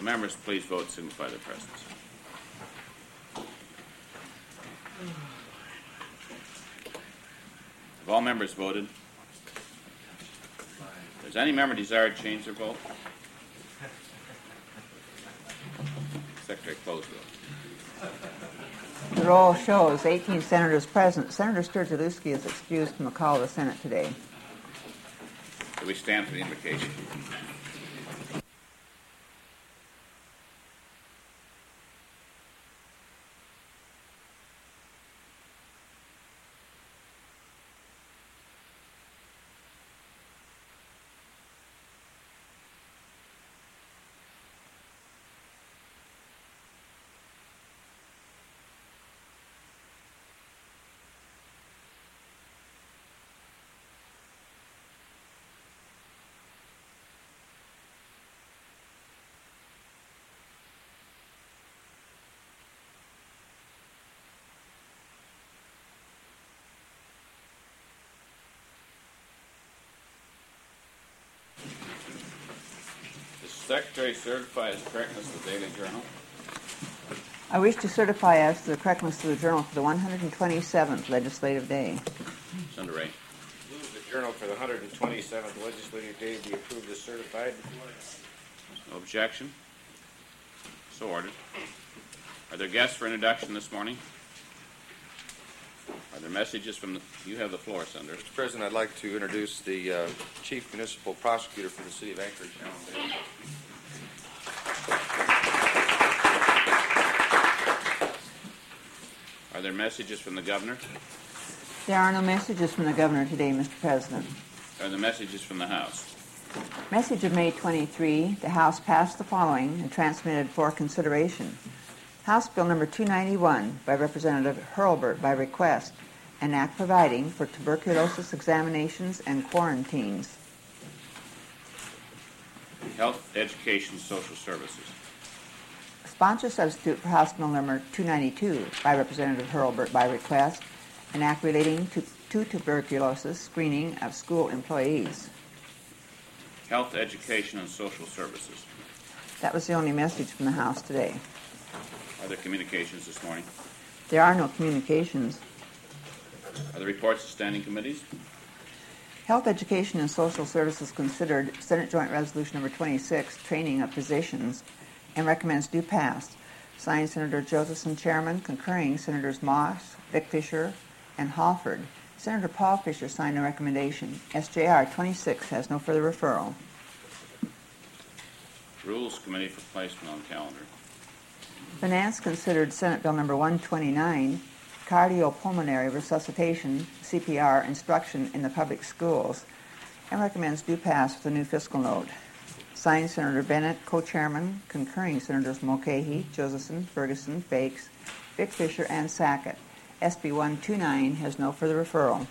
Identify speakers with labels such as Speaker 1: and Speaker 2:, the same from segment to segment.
Speaker 1: members please vote, signify their presence. Have all members voted? Does any member desire to change their vote? Secretary, close the vote.
Speaker 2: The roll shows 18 senators present. Senator Sturgielewski is excused from the call of the Senate today.
Speaker 1: Do we stand for the invocation? Secretary certifies the correctness of the Daily Journal.
Speaker 2: I wish to certify as to the correctness of the journal for the 127th legislative day.
Speaker 1: Senator Ray.
Speaker 3: Move the journal for the 127th legislative day be approved as certified.
Speaker 1: No objection. So ordered. Are there guests for introduction this morning? Are there messages from you have the floor, Senator.
Speaker 3: Mr. President, I'd like to introduce the Chief Municipal Prosecutor for the City of Anchorage, Alan Bailey.
Speaker 1: Are there messages from the Governor?
Speaker 2: There are no messages from the Governor today, Mr. President.
Speaker 1: Are there messages from the House?
Speaker 2: Message of May 23, the House passed the following and transmitted for consideration. House Bill Number 291 by Representative Hurlburt by request, an act providing for tuberculosis examinations and quarantines.
Speaker 1: Health, Education, Social Services.
Speaker 2: Sponsor substitute for House Bill Number 292 by Representative Hurlburt by request, an act relating to tuberculosis screening of school employees.
Speaker 1: Health, Education, and Social Services.
Speaker 2: That was the only message from the House today.
Speaker 1: Are there communications this morning?
Speaker 2: There are no communications.
Speaker 1: Are there reports of standing committees?
Speaker 2: Health, Education, and Social Services considered Senate Joint Resolution Number 26, Training of Physicians, and recommends do pass. Signed, Senator Josephson, Chairman, concurring Senators Moss, Vic Fisher, and Halford. Senator Paul Fisher signed a recommendation. SJR 26 has no further referral.
Speaker 1: Rules Committee for placement on calendar.
Speaker 2: Finance considered Senate Bill Number 129, Cardiopulmonary Resuscitation, CPR, instruction in the public schools, and recommends do pass with a new fiscal note. Signed, Senator Bennett, co-chairman, concurring Senators Mulcahy, Josephson, Ferguson, Fakes, Vic Fisher, and Sackett. SB 129 has no further referral.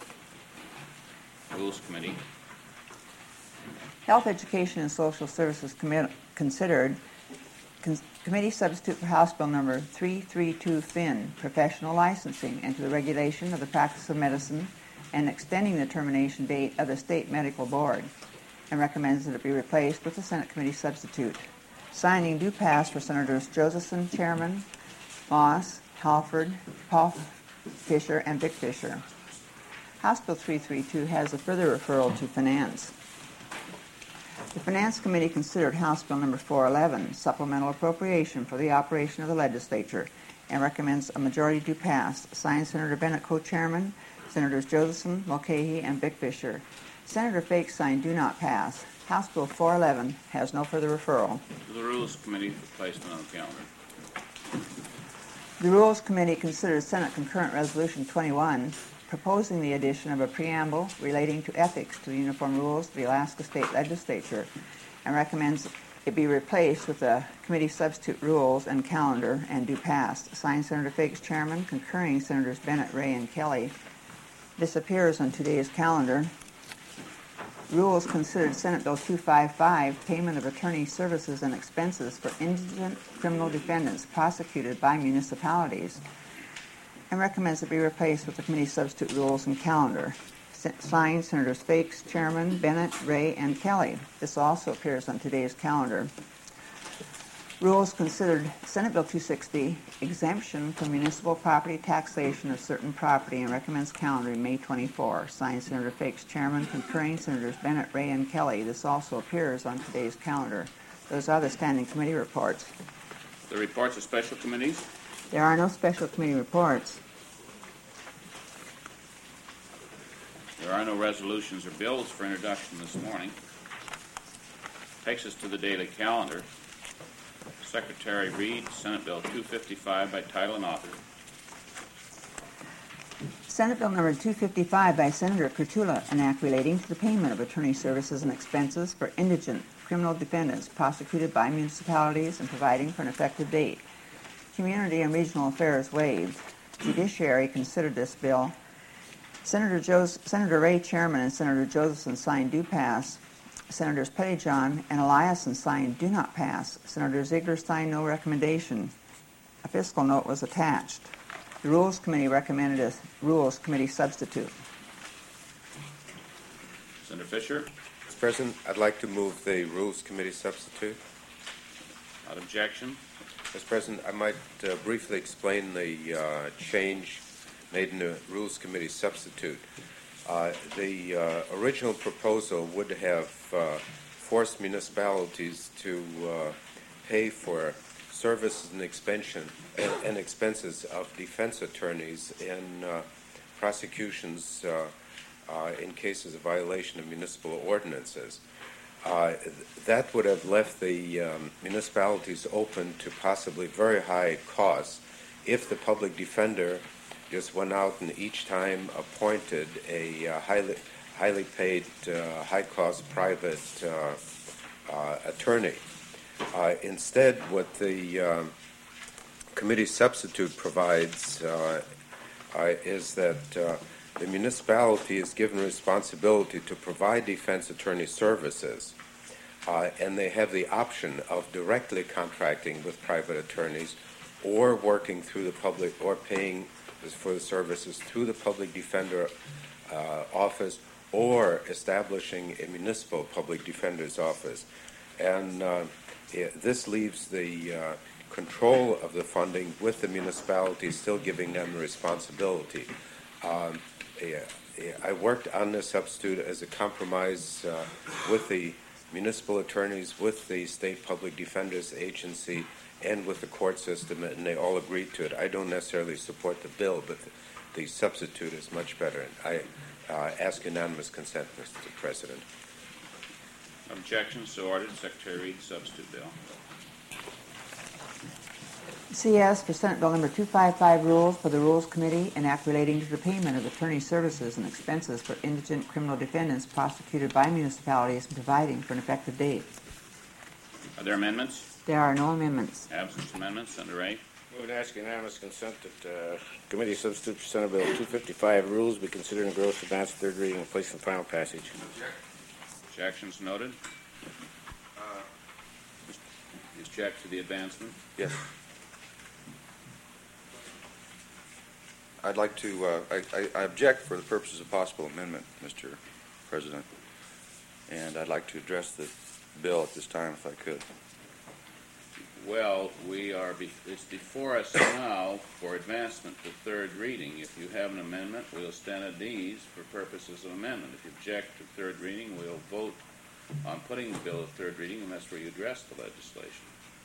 Speaker 1: Rules Committee.
Speaker 2: Health, Education, and Social Services considered Committee substitute for House Bill Number 332 Finn, Professional Licensing into the Regulation of the Practice of Medicine and extending the termination date of the State Medical Board, and recommends that it be replaced with the Senate Committee substitute. Signing do pass for Senators Josephson, Chairman, Moss, Halford, Paul Fisher, and Vic Fisher. House Bill 332 has a further referral to Finance. The Finance Committee considered House Bill Number 411, Supplemental Appropriation for the Operation of the Legislature, and recommends a majority do pass. Signed, Senator Bennett, co-chairman, Senators Josephson, Mulcahy, and Vic Fisher. Senator Fakes signed do not pass. House Bill 411 has no further referral.
Speaker 1: To the Rules Committee for placement on calendar.
Speaker 2: The Rules Committee considers Senate Concurrent Resolution 21, proposing the addition of a preamble relating to ethics to the Uniform Rules of the Alaska State Legislature, and recommends it be replaced with the committee substitute rules and calendar and do pass. Signed, Senator Fakes, Chairman, concurring Senators Bennett, Ray, and Kelly. This appears on today's calendar. Rules considered Senate Bill 255, Payment of Attorney Services and Expenses for Indigent Criminal Defendants Prosecuted by Municipalities, and recommends it be replaced with the committee substitute rules and calendar. Signed, Senators Fakes, Chairman, Bennett, Ray, and Kelly. This also appears on today's calendar. Rules considered Senate Bill 260, exemption from municipal property taxation of certain property, and recommends calendar May 24. Signed, Senator Fakes, Chairman, concurring Senators Bennett, Ray, and Kelly. This also appears on today's calendar. Those are the standing committee reports.
Speaker 1: The reports of special committees.
Speaker 2: There are no special committee reports.
Speaker 1: There are no resolutions or bills for introduction this morning. Takes us to the daily calendar. Secretary Reed, Senate Bill 255 by title and author.
Speaker 2: Senate Bill number 255 by Senator Kurtula, an act relating to the payment of attorney services and expenses for indigent criminal defendants prosecuted by municipalities and providing for an effective date. Community and Regional Affairs waived. Judiciary considered this bill. Senator Ray, Chairman, and Senator Josephson signed do pass. Senators Pettyjohn and Eliason signed do not pass. Senator Ziegler signed no recommendation. A fiscal note was attached. The Rules Committee recommended a Rules Committee substitute.
Speaker 1: Senator Fisher.
Speaker 3: Mr. President, I'd like to move the Rules Committee substitute.
Speaker 1: Without objection.
Speaker 3: Mr. President, I might briefly explain the change made in the Rules Committee substitute. The original proposal would have forced municipalities to pay for services and expenses of defense attorneys in prosecutions in cases of violation of municipal ordinances. That would have left the municipalities open to possibly very high costs if the public defender just went out and each time appointed a highly paid, high-cost private attorney. Instead, what the committee substitute provides is that the municipality is given responsibility to provide defense attorney services, and they have the option of directly contracting with private attorneys or working through the public or paying for the services through the public defender office or establishing a municipal public defender's office. And this leaves the control of the funding with the municipality, still giving them the responsibility. I worked on this substitute as a compromise with the municipal attorneys, with the state public defenders agency, and with the court system, and they all agreed to it. I don't necessarily support the bill, but the substitute is much better. I ask unanimous consent, Mr. President.
Speaker 1: Objection, so ordered. Secretary Reed, substitute bill.
Speaker 2: CS for Senate Bill number 255, rules for the Rules Committee, an act relating to the payment of attorney services and expenses for indigent criminal defendants prosecuted by municipalities and providing for an effective date.
Speaker 1: Are there amendments?
Speaker 2: There are no amendments.
Speaker 1: Absence amendments. Senator Ray.
Speaker 4: Move to ask unanimous consent that committee substitute for Senate Bill 255 rules be considered in gross advance third reading and placed in final passage.
Speaker 1: Objections noted. Object to the advancement.
Speaker 3: Yes. I'd like to, I object for the purposes of possible amendment, Mr. President, and I'd like to address the bill at this time if I could.
Speaker 1: Well, it's before us now for advancement to third reading. If you have an amendment, we'll stand at these for purposes of amendment. If you object to third reading, we'll vote on putting the bill to third reading, and that's where you address the legislation.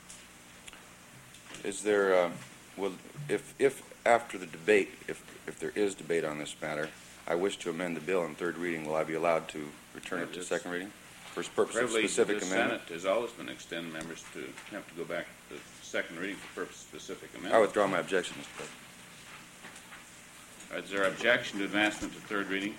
Speaker 5: Is there, if after the debate, if there is debate on this matter, I wish to amend the bill in third reading, will I be allowed to return it to second reading? For purpose of specific
Speaker 1: the
Speaker 5: amendment?
Speaker 1: Senate has always been extend members to have to go back to second reading for purpose of specific amendment.
Speaker 5: I withdraw my objection, Mr. President.
Speaker 1: Is there objection to advancement to third reading?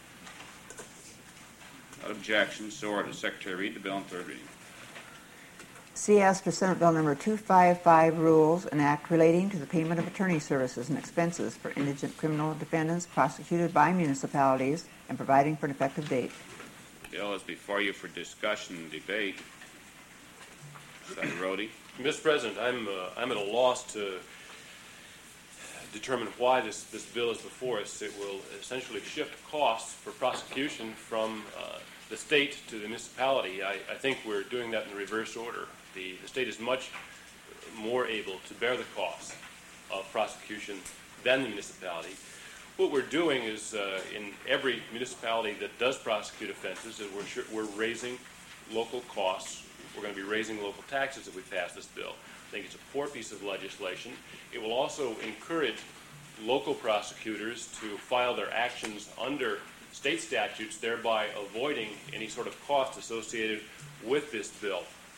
Speaker 1: Not objection, so ordered. Secretary, read the bill in third reading.
Speaker 2: CS for Senate Bill number 255, rules, an act relating to the payment of attorney services and expenses for indigent criminal defendants prosecuted by municipalities and providing for an effective date.
Speaker 1: Bill is before you for discussion and debate. Senator Rhodey.
Speaker 6: Mr. President, I'm at a loss to determine why this bill is before us. It will essentially shift costs for prosecution from the state to the municipality. I think we're doing that in the reverse order. The state is much more able to bear the costs of prosecution than the municipality. What we're doing is, in every municipality that does prosecute offenses, that we're raising local costs. We're going to be raising local taxes if we pass this bill. I think it's a poor piece of legislation. It will also encourage local prosecutors to file their actions under state statutes, thereby avoiding any sort of cost associated with this bill.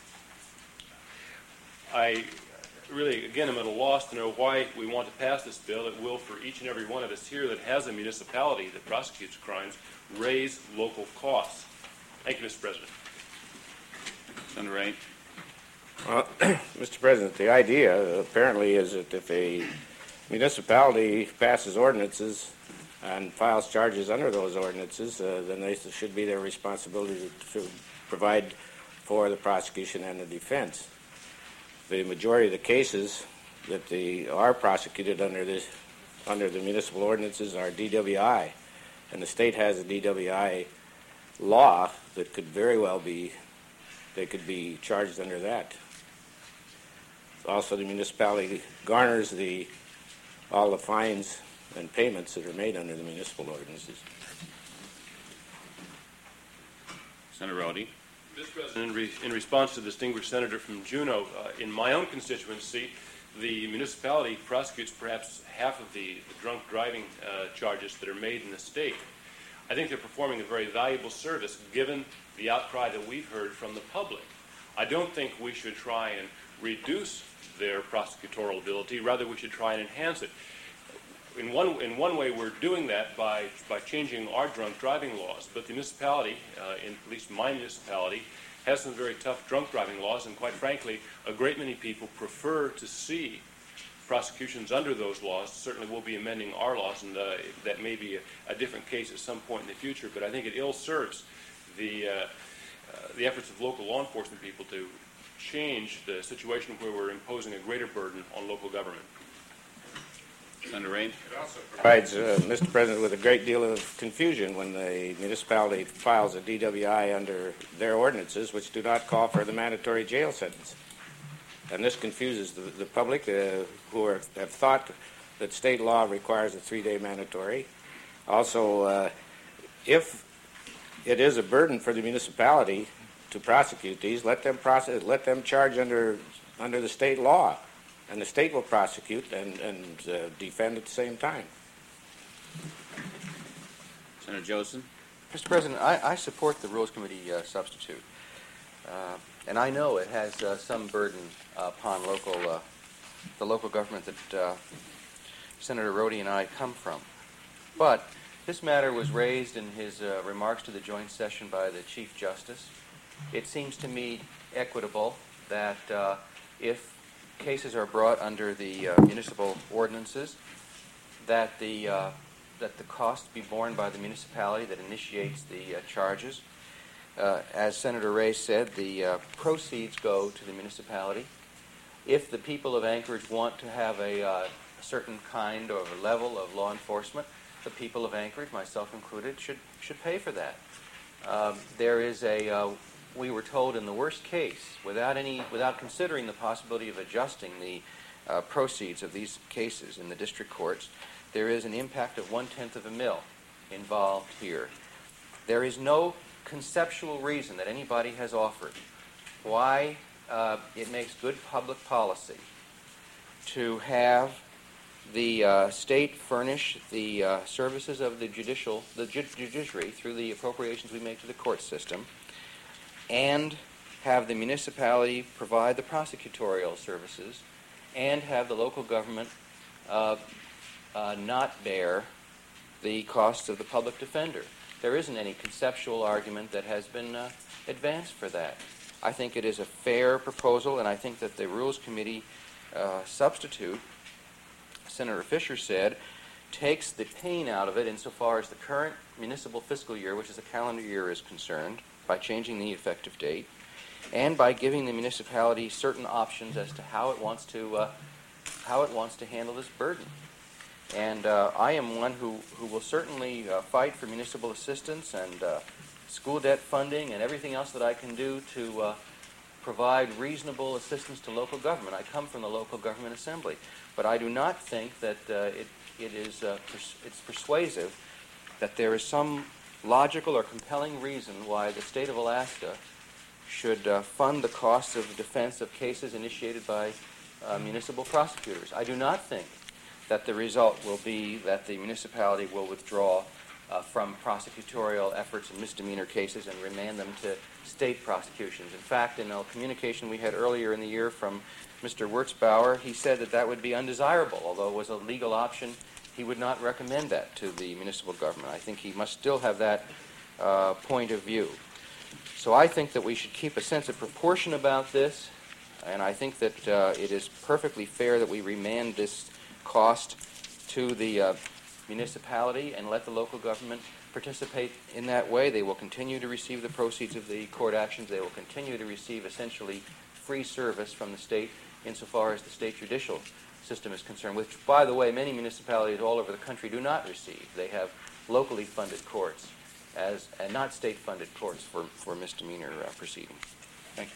Speaker 6: I really, again, am at a loss to know why we want to pass this bill. It will, for each and every one of us here that has a municipality that prosecutes crimes, raise local costs. Thank you, Mr. President.
Speaker 1: Senator Ray.
Speaker 4: Mr. President, the idea apparently is that if a municipality passes ordinances and files charges under those ordinances, then they should be their responsibility to provide for the prosecution and the defense. The majority of the cases that are prosecuted under the municipal ordinances are DWI, and the state has a DWI law that could very well be, they could be charged under that. Also, the municipality garners all the fines and payments that are made under the municipal ordinances.
Speaker 1: Senator Rowdy.
Speaker 6: Mr. President, in response to the distinguished senator from Juneau, in my own constituency, the municipality prosecutes perhaps half of the drunk driving charges that are made in the state. I think they're performing a very valuable service given the outcry that we've heard from the public. I don't think we should try and reduce their prosecutorial ability. Rather, we should try and enhance it. In one way, we're doing that by changing our drunk driving laws. But the municipality, at least my municipality, has some very tough drunk driving laws, and quite frankly, a great many people prefer to see prosecutions under those laws. Certainly, we'll be amending our laws, and that may be a different case at some point in the future. But I think it ill serves the efforts of local law enforcement people to change the situation where we're imposing a greater burden on local government.
Speaker 1: Senator Ray.
Speaker 4: It also provides, Mr. President, with a great deal of confusion when the municipality files a DWI under their ordinances, which do not call for the mandatory jail sentence. And this confuses the public who have thought that state law requires a 3-day mandatory. Also, if it is a burden for the municipality to prosecute these, let them charge under the state law. And the state will prosecute and defend at the same time.
Speaker 1: Senator Joseph.
Speaker 7: Mr. President, I support the Rules Committee substitute. And I know it has some burden upon the local government that Senator Rowdy and I come from. But this matter was raised in his remarks to the joint session by the Chief Justice. It seems to me equitable that if cases are brought under the municipal ordinances, that the cost be borne by the municipality that initiates the charges. As Senator Ray said, the proceeds go to the municipality. If the people of Anchorage want to have a certain kind or level of law enforcement, the people of Anchorage, myself included, should pay for that. There is we were told in the worst case, without considering the possibility of adjusting the proceeds of these cases in the district courts, there is an impact of 1/10 of a mil involved here. There is no conceptual reason that anybody has offered why it makes good public policy to have the state furnish the services of the judiciary through the appropriations we make to the court system, and have the municipality provide the prosecutorial services, and have the local government not bear the costs of the public defender. There isn't any conceptual argument that has been advanced for that. I think it is a fair proposal, and I think that the Rules Committee substitute, Senator Fisher said, takes the pain out of it insofar as the current municipal fiscal year, which is a calendar year, is concerned, by changing the effective date, and by giving the municipality certain options as to how it wants to handle this burden. And I am one who will certainly fight for municipal assistance and school debt funding and everything else that I can do to provide reasonable assistance to local government. I come from the local government assembly, but I do not think that it's persuasive that there is some logical or compelling reason why the state of Alaska should fund the costs of defense of cases initiated by municipal prosecutors. I do not think that the result will be that the municipality will withdraw from prosecutorial efforts in misdemeanor cases and remand them to state prosecutions. In fact, in a communication we had earlier in the year from Mr. Wurtzbauer, he said that that would be undesirable. Although it was a legal option, he would not recommend that to the municipal government. I think he must still have that point of view. So I think that we should keep a sense of proportion about this, and I think that it is perfectly fair that we remand this cost to the municipality and let the local government participate in that way. They will continue to receive the proceeds of the court actions. They will continue to receive essentially free service from the state insofar as the state judicial system is concerned, which, by the way, many municipalities all over the country do not receive. They have locally funded courts and not state-funded courts for misdemeanor proceedings. Thank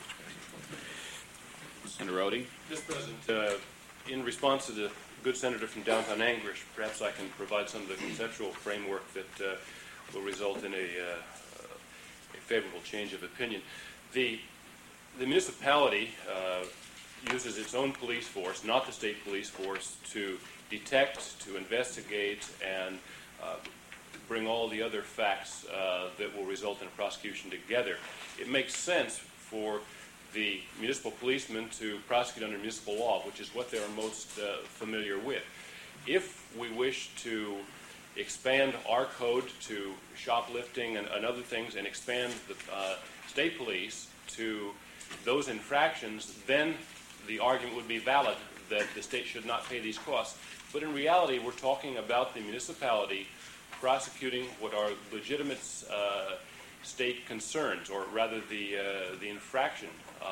Speaker 7: you.
Speaker 1: Senator Rhodey?
Speaker 6: Mr. President, in response to the good senator from downtown Anchorage, perhaps I can provide some of the conceptual framework that will result in a favorable change of opinion. The municipality uses its own police force, not the state police force, to detect, to investigate, and bring all the other facts that will result in a prosecution together. It makes sense for the municipal policemen to prosecute under municipal law, which is what they are most familiar with. If we wish to expand our code to shoplifting and other things and expand the state police to those infractions, then the argument would be valid that the state should not pay these costs. But in reality, we're talking about the municipality prosecuting what are legitimate state concerns, or rather the infraction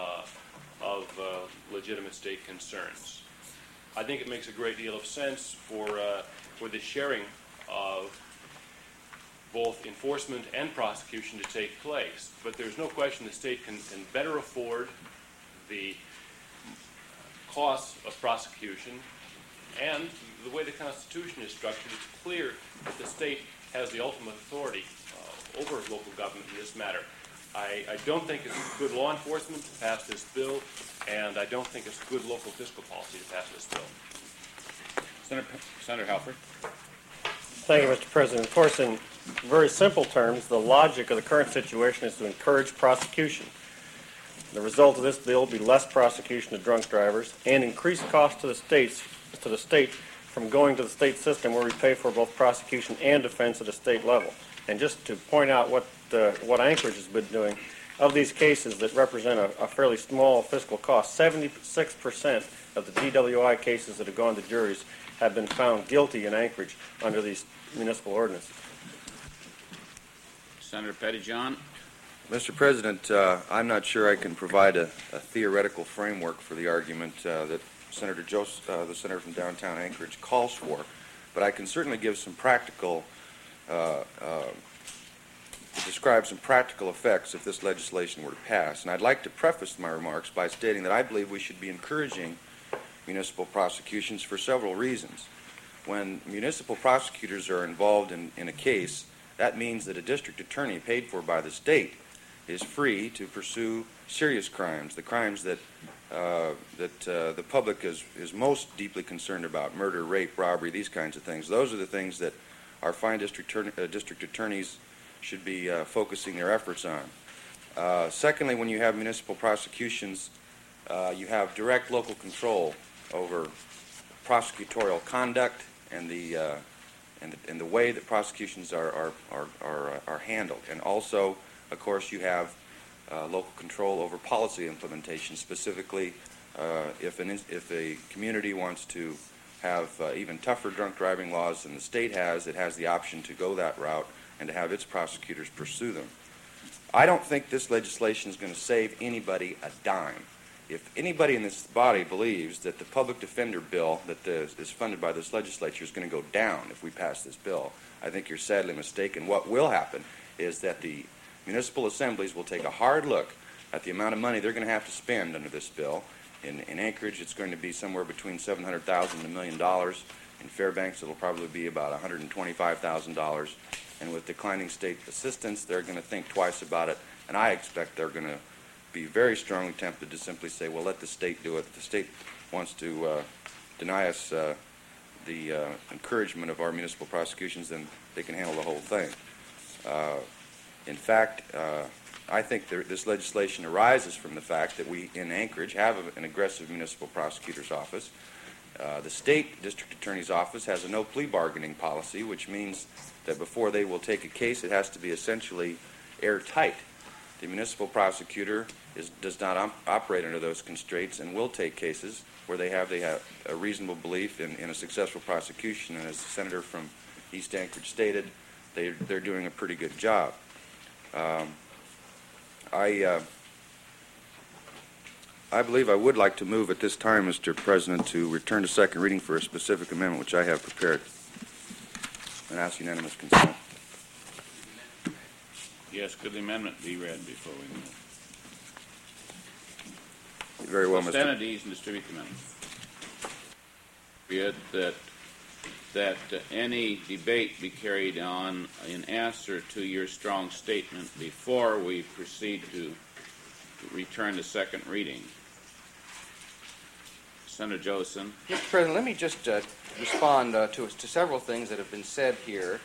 Speaker 6: of legitimate state concerns. I think it makes a great deal of sense for the sharing of both enforcement and prosecution to take place. But there's no question the state can better afford the costs of prosecution, and the way the Constitution is structured, it's clear that the state has the ultimate authority over local government in this matter. I don't think it's good law enforcement to pass this bill, and I don't think it's good local fiscal policy to pass this bill.
Speaker 1: Senator Halford?
Speaker 8: Thank you, Mr. President. Of course, in very simple terms, the logic of the current situation is to encourage prosecution. The result of this bill will be less prosecution of drunk drivers and increased costs to the state from going to the state system where we pay for both prosecution and defense at a state level. And just to point out what Anchorage has been doing, of these cases that represent a fairly small fiscal cost, 76% of the DWI cases that have gone to juries have been found guilty in Anchorage under these municipal ordinances.
Speaker 1: Senator Pettyjohn?
Speaker 5: Mr. President, I'm not sure I can provide a theoretical framework for the argument that Senator the senator from downtown Anchorage calls for, but I can certainly give some practical, describe some practical effects if this legislation were to pass. And I'd like to preface my remarks by stating that I believe we should be encouraging municipal prosecutions for several reasons. When municipal prosecutors are involved in a case, that means that a district attorney paid for by the state is free to pursue serious crimes, the crimes that the public is most deeply concerned about: murder, rape, robbery, these kinds of things. Those are the things that our fine district attorneys should be focusing their efforts on. Secondly, when you have municipal prosecutions, you have direct local control over prosecutorial conduct and the way that prosecutions are handled. And also, of course, you have local control over policy implementation. Specifically, if a community wants to have even tougher drunk driving laws than the state has, it has the option to go that route and to have its prosecutors pursue them. I don't think this legislation is going to save anybody a dime. If anybody in this body believes that the public defender bill that is funded by this legislature is going to go down if we pass this bill, I think you're sadly mistaken. What will happen is that the municipal assemblies will take a hard look at the amount of money they're going to have to spend under this bill. In Anchorage, it's going to be somewhere between $700,000 and $1 million. In Fairbanks, it'll probably be about $125,000. And with declining state assistance, they're going to think twice about it. And I expect they're going to be very strongly tempted to simply say, well, let the state do it. If the state wants to deny us the encouragement of our municipal prosecutions, then they can handle the whole thing. In fact, I think this legislation arises from the fact that we in Anchorage have an aggressive municipal prosecutor's office. The state district attorney's office has a no plea bargaining policy, which means that before they will take a case, it has to be essentially airtight. The municipal prosecutor does not operate under those constraints and will take cases where they have a reasonable belief in a successful prosecution. And as the senator from East Anchorage stated, they're doing a pretty good job. I believe I would like to move at this time, Mr. President, to return to second reading for a specific amendment which I have prepared and ask unanimous consent.
Speaker 1: Yes, could the amendment be read before we move?
Speaker 5: Very well, Mr.
Speaker 1: Stand at ease and distribute the amendment. That any debate be carried on in answer to your strong statement before we proceed to return to second reading. Senator Joseph.
Speaker 7: Mr. President, let me just respond to several things that have been said here.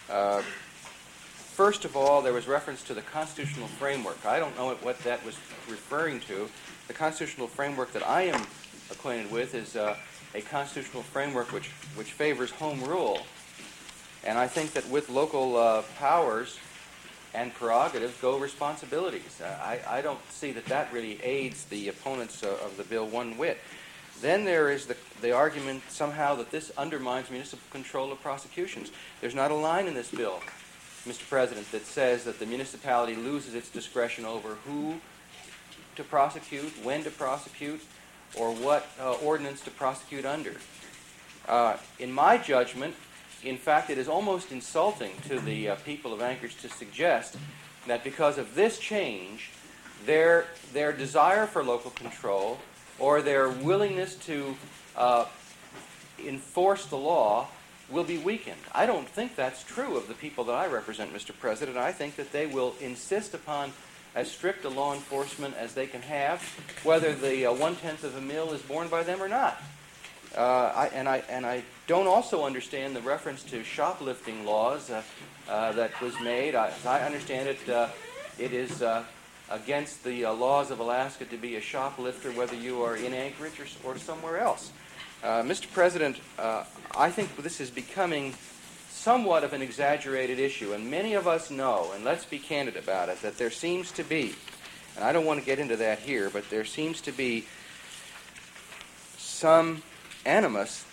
Speaker 7: First of all, there was reference to the constitutional framework. I don't know what that was referring to. The constitutional framework that I am acquainted with is a constitutional framework which favors home rule. And I think that with local powers and prerogatives go responsibilities. I don't see that really aids the opponents of the bill one whit. Then there is the argument somehow that this undermines municipal control of prosecutions. There's not a line in this bill, Mr. President, that says that the municipality loses its discretion over who to prosecute, when to prosecute, or what ordinance to prosecute under. In my judgment, in fact, it is almost insulting to the people of Anchorage to suggest that because of this change, their desire for local control or their willingness to enforce the law will be weakened. I don't think that's true of the people that I represent, Mr. President. I think that they will insist upon as strict a law enforcement as they can have, whether the 1/10 of a mil is borne by them or not. I don't also understand the reference to shoplifting laws that was made. As I understand it, it is against the laws of Alaska to be a shoplifter, whether you are in Anchorage or somewhere else. Mr. President, I think this is becoming somewhat of an exaggerated issue, and many of us know, and let's be candid about it, that there seems to be, and I don't want to get into that here, but there seems to be some animus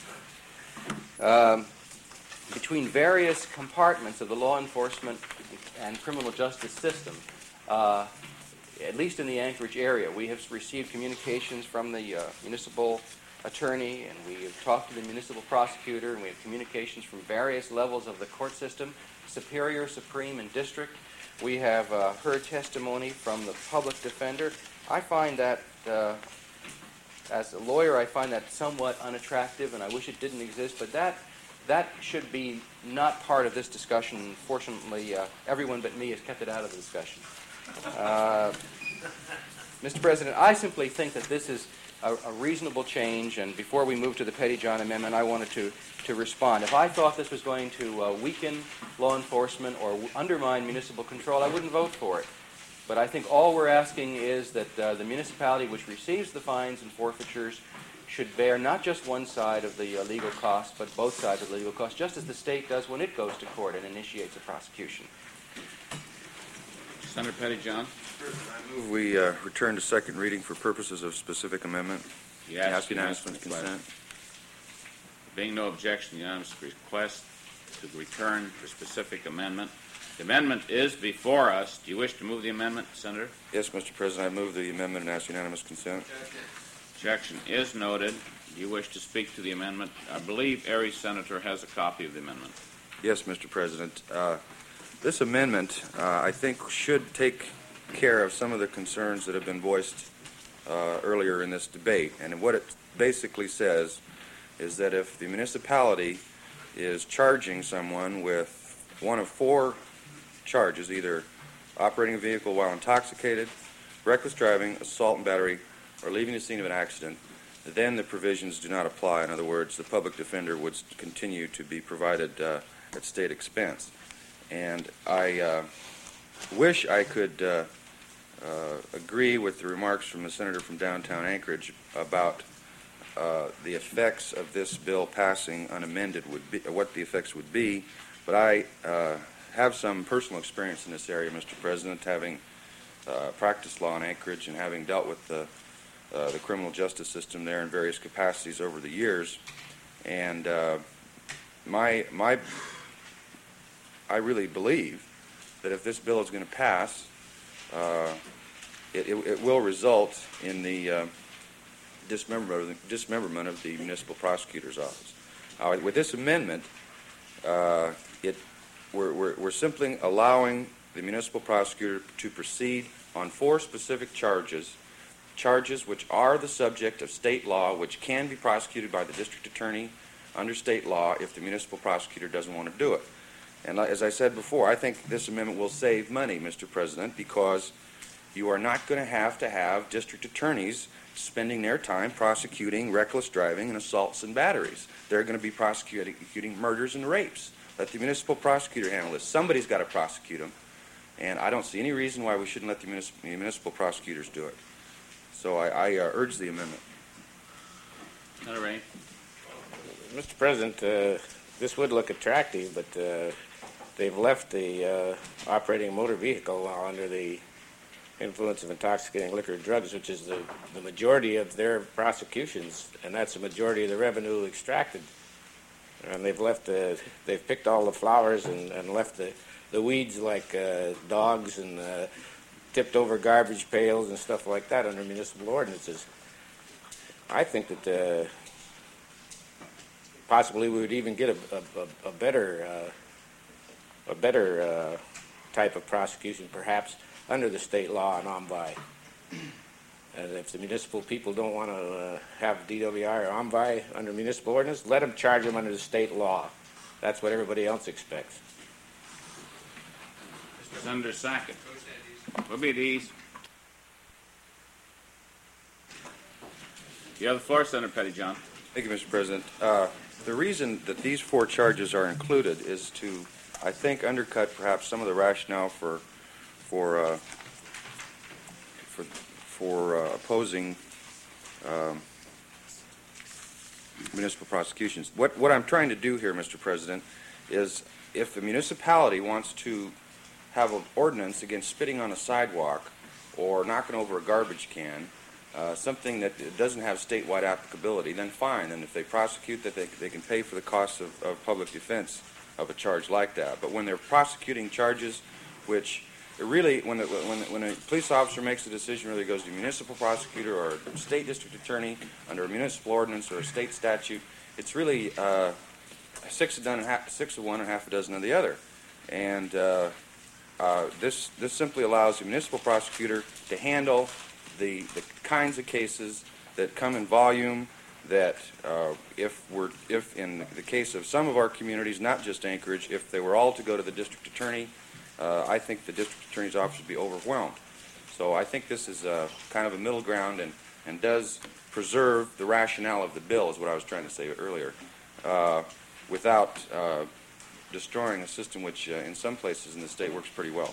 Speaker 7: between various compartments of the law enforcement and criminal justice system, at least in the Anchorage area. We have received communications from the municipal attorney, and we have talked to the municipal prosecutor, and we have communications from various levels of the court system, Superior, Supreme, and District. We have heard testimony from the public defender. I find that, as a lawyer, I find that somewhat unattractive, and I wish it didn't exist, but that should be not part of this discussion. Fortunately, everyone but me has kept it out of the discussion. Mr. President, I simply think that this is a reasonable change, and before we move to the Pettyjohn Amendment, I wanted to respond. If I thought this was going to weaken law enforcement or undermine municipal control, I wouldn't vote for it. But I think all we're asking is that the municipality which receives the fines and forfeitures should bear not just one side of the legal costs, but both sides of the legal costs, just as the state does when it goes to court and initiates a prosecution.
Speaker 1: Senator Pettyjohn.
Speaker 5: I move we return to second reading for purposes of specific amendment.
Speaker 1: Yes,
Speaker 5: unanimous consent.
Speaker 1: Being no objection, unanimous request to return for specific amendment. The amendment is before us. Do you wish to move the amendment, Senator?
Speaker 5: Yes, Mr. President, I move the amendment and ask unanimous consent.
Speaker 1: Objection is noted. Do you wish to speak to the amendment? I believe every senator has a copy of the amendment.
Speaker 5: Yes, Mr. President. This amendment, I think, should take care of some of the concerns that have been voiced earlier in this debate. And what it basically says is that if the municipality is charging someone with one of four charges, either operating a vehicle while intoxicated, reckless driving, assault and battery, or leaving the scene of an accident, then the provisions do not apply. In other words, the public defender would continue to be provided at state expense. And I wish I could agree with the remarks from the senator from downtown Anchorage about the effects of this bill passing unamended would be, what the effects would be, but I have some personal experience in this area, Mr. President, having practiced law in Anchorage and having dealt with the criminal justice system there in various capacities over the years. And I really believe that if this bill is going to pass, it will result in the dismemberment of the municipal prosecutor's office. With this amendment, we're simply allowing the municipal prosecutor to proceed on four specific charges which are the subject of state law, which can be prosecuted by the district attorney under state law if the municipal prosecutor doesn't want to do it. And as I said before, I think this amendment will save money, Mr. President, because you are not going to have district attorneys spending their time prosecuting reckless driving and assaults and batteries. They're going to be prosecuting murders and rapes. Let the municipal prosecutor handle this. Somebody's got to prosecute them, and I don't see any reason why we shouldn't let the municipal prosecutors do it. So I urge the amendment.
Speaker 1: Senator Ray.
Speaker 4: Mr. President, this would look attractive, but they've left the operating a motor vehicle while under the influence of intoxicating liquor or drugs, which is the majority of their prosecutions, and that's the majority of the revenue extracted. And they've picked all the flowers and left the weeds like dogs and tipped over garbage pails and stuff like that under municipal ordinances. I think that possibly we would even get a better type of prosecution, perhaps under the state law and envoy. And if the municipal people don't want to have DWI or envoy under municipal ordinance, let them charge them under the state law. That's what everybody else expects.
Speaker 1: Senator Sackett. We'll be at ease. You have the floor, Senator Pettyjohn.
Speaker 5: Thank you, Mr. President. The reason that these four charges are included is to, I think, undercut perhaps some of the rationale for opposing municipal prosecutions. What I'm trying to do here, Mr. President, is if the municipality wants to have an ordinance against spitting on a sidewalk or knocking over a garbage can, something that doesn't have statewide applicability, then fine. And if they prosecute that, they can pay for the costs of public defense of a charge like that. But when they're prosecuting charges which really, when a police officer makes a decision whether it goes to a municipal prosecutor or a state district attorney under a municipal ordinance or a state statute, it's really 6 of one and half a dozen of the other. And this simply allows the municipal prosecutor to handle the kinds of cases that come in volume, that if in the case of some of our communities, not just Anchorage, if they were all to go to the district attorney, I think the district attorney's office would be overwhelmed. So I think this is kind of a middle ground and does preserve the rationale of the bill, is what I was trying to say earlier, without destroying a system which in some places in the state works pretty well.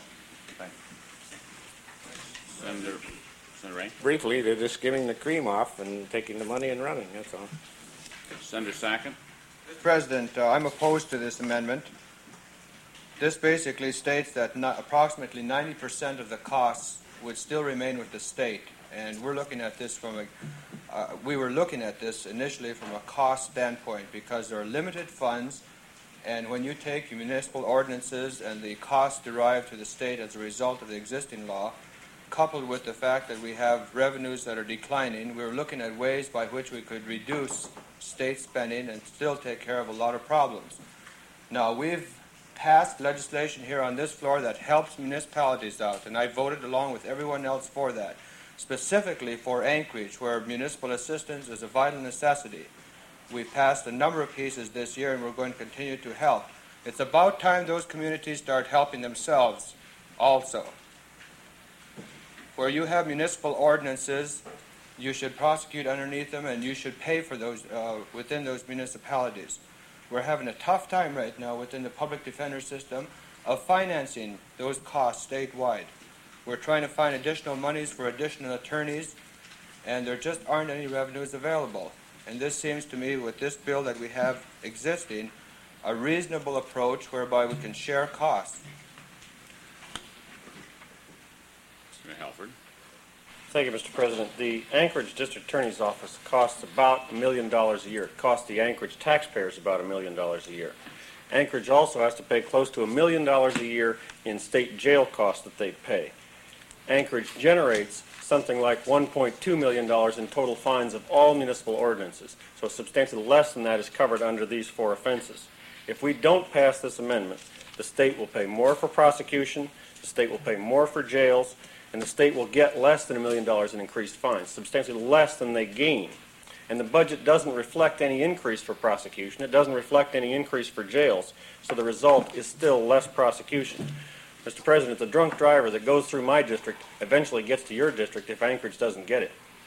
Speaker 1: Senator Ray.
Speaker 4: Briefly, they're just skimming the cream off and taking the money and running, that's all.
Speaker 1: Senator Sackett.
Speaker 9: Mr. President, I'm opposed to this amendment. This basically states that approximately 90% of the costs would still remain with the state, and we're looking at this we were looking at this initially from a cost standpoint because there are limited funds, and when you take your municipal ordinances and the costs derived to the state as a result of the existing law, coupled with the fact that we have revenues that are declining, we're looking at ways by which we could reduce state spending and still take care of a lot of problems. Now, we've passed legislation here on this floor that helps municipalities out, and I voted along with everyone else for that, specifically for Anchorage, where municipal assistance is a vital necessity. We've passed a number of pieces this year, and we're going to continue to help. It's about time those communities start helping themselves also. Where you have municipal ordinances, you should prosecute underneath them, and you should pay for those within those municipalities. We're having a tough time right now within the public defender system of financing those costs statewide. We're trying to find additional monies for additional attorneys, and there just aren't any revenues available. And this seems to me, with this bill that we have existing, a reasonable approach whereby we can share costs.
Speaker 1: Mr. Halford.
Speaker 8: Thank you, Mr. President. The Anchorage District Attorney's Office costs about $1 million a year. It costs the Anchorage taxpayers about $1 million a year. Anchorage also has to pay close to $1 million a year in state jail costs that they pay. Anchorage generates something like $1.2 million in total fines of all municipal ordinances. So substantially less than that is covered under these 4 offenses. If we don't pass this amendment, the state will pay more for prosecution, the state will pay more for jails, and the state will get less than $1 million in increased fines, substantially less than they gain. And the budget doesn't reflect any increase for prosecution. It doesn't reflect any increase for jails. So the result is still less prosecution. Mr. President, the drunk driver that goes through my district eventually gets to your district if Anchorage doesn't get it.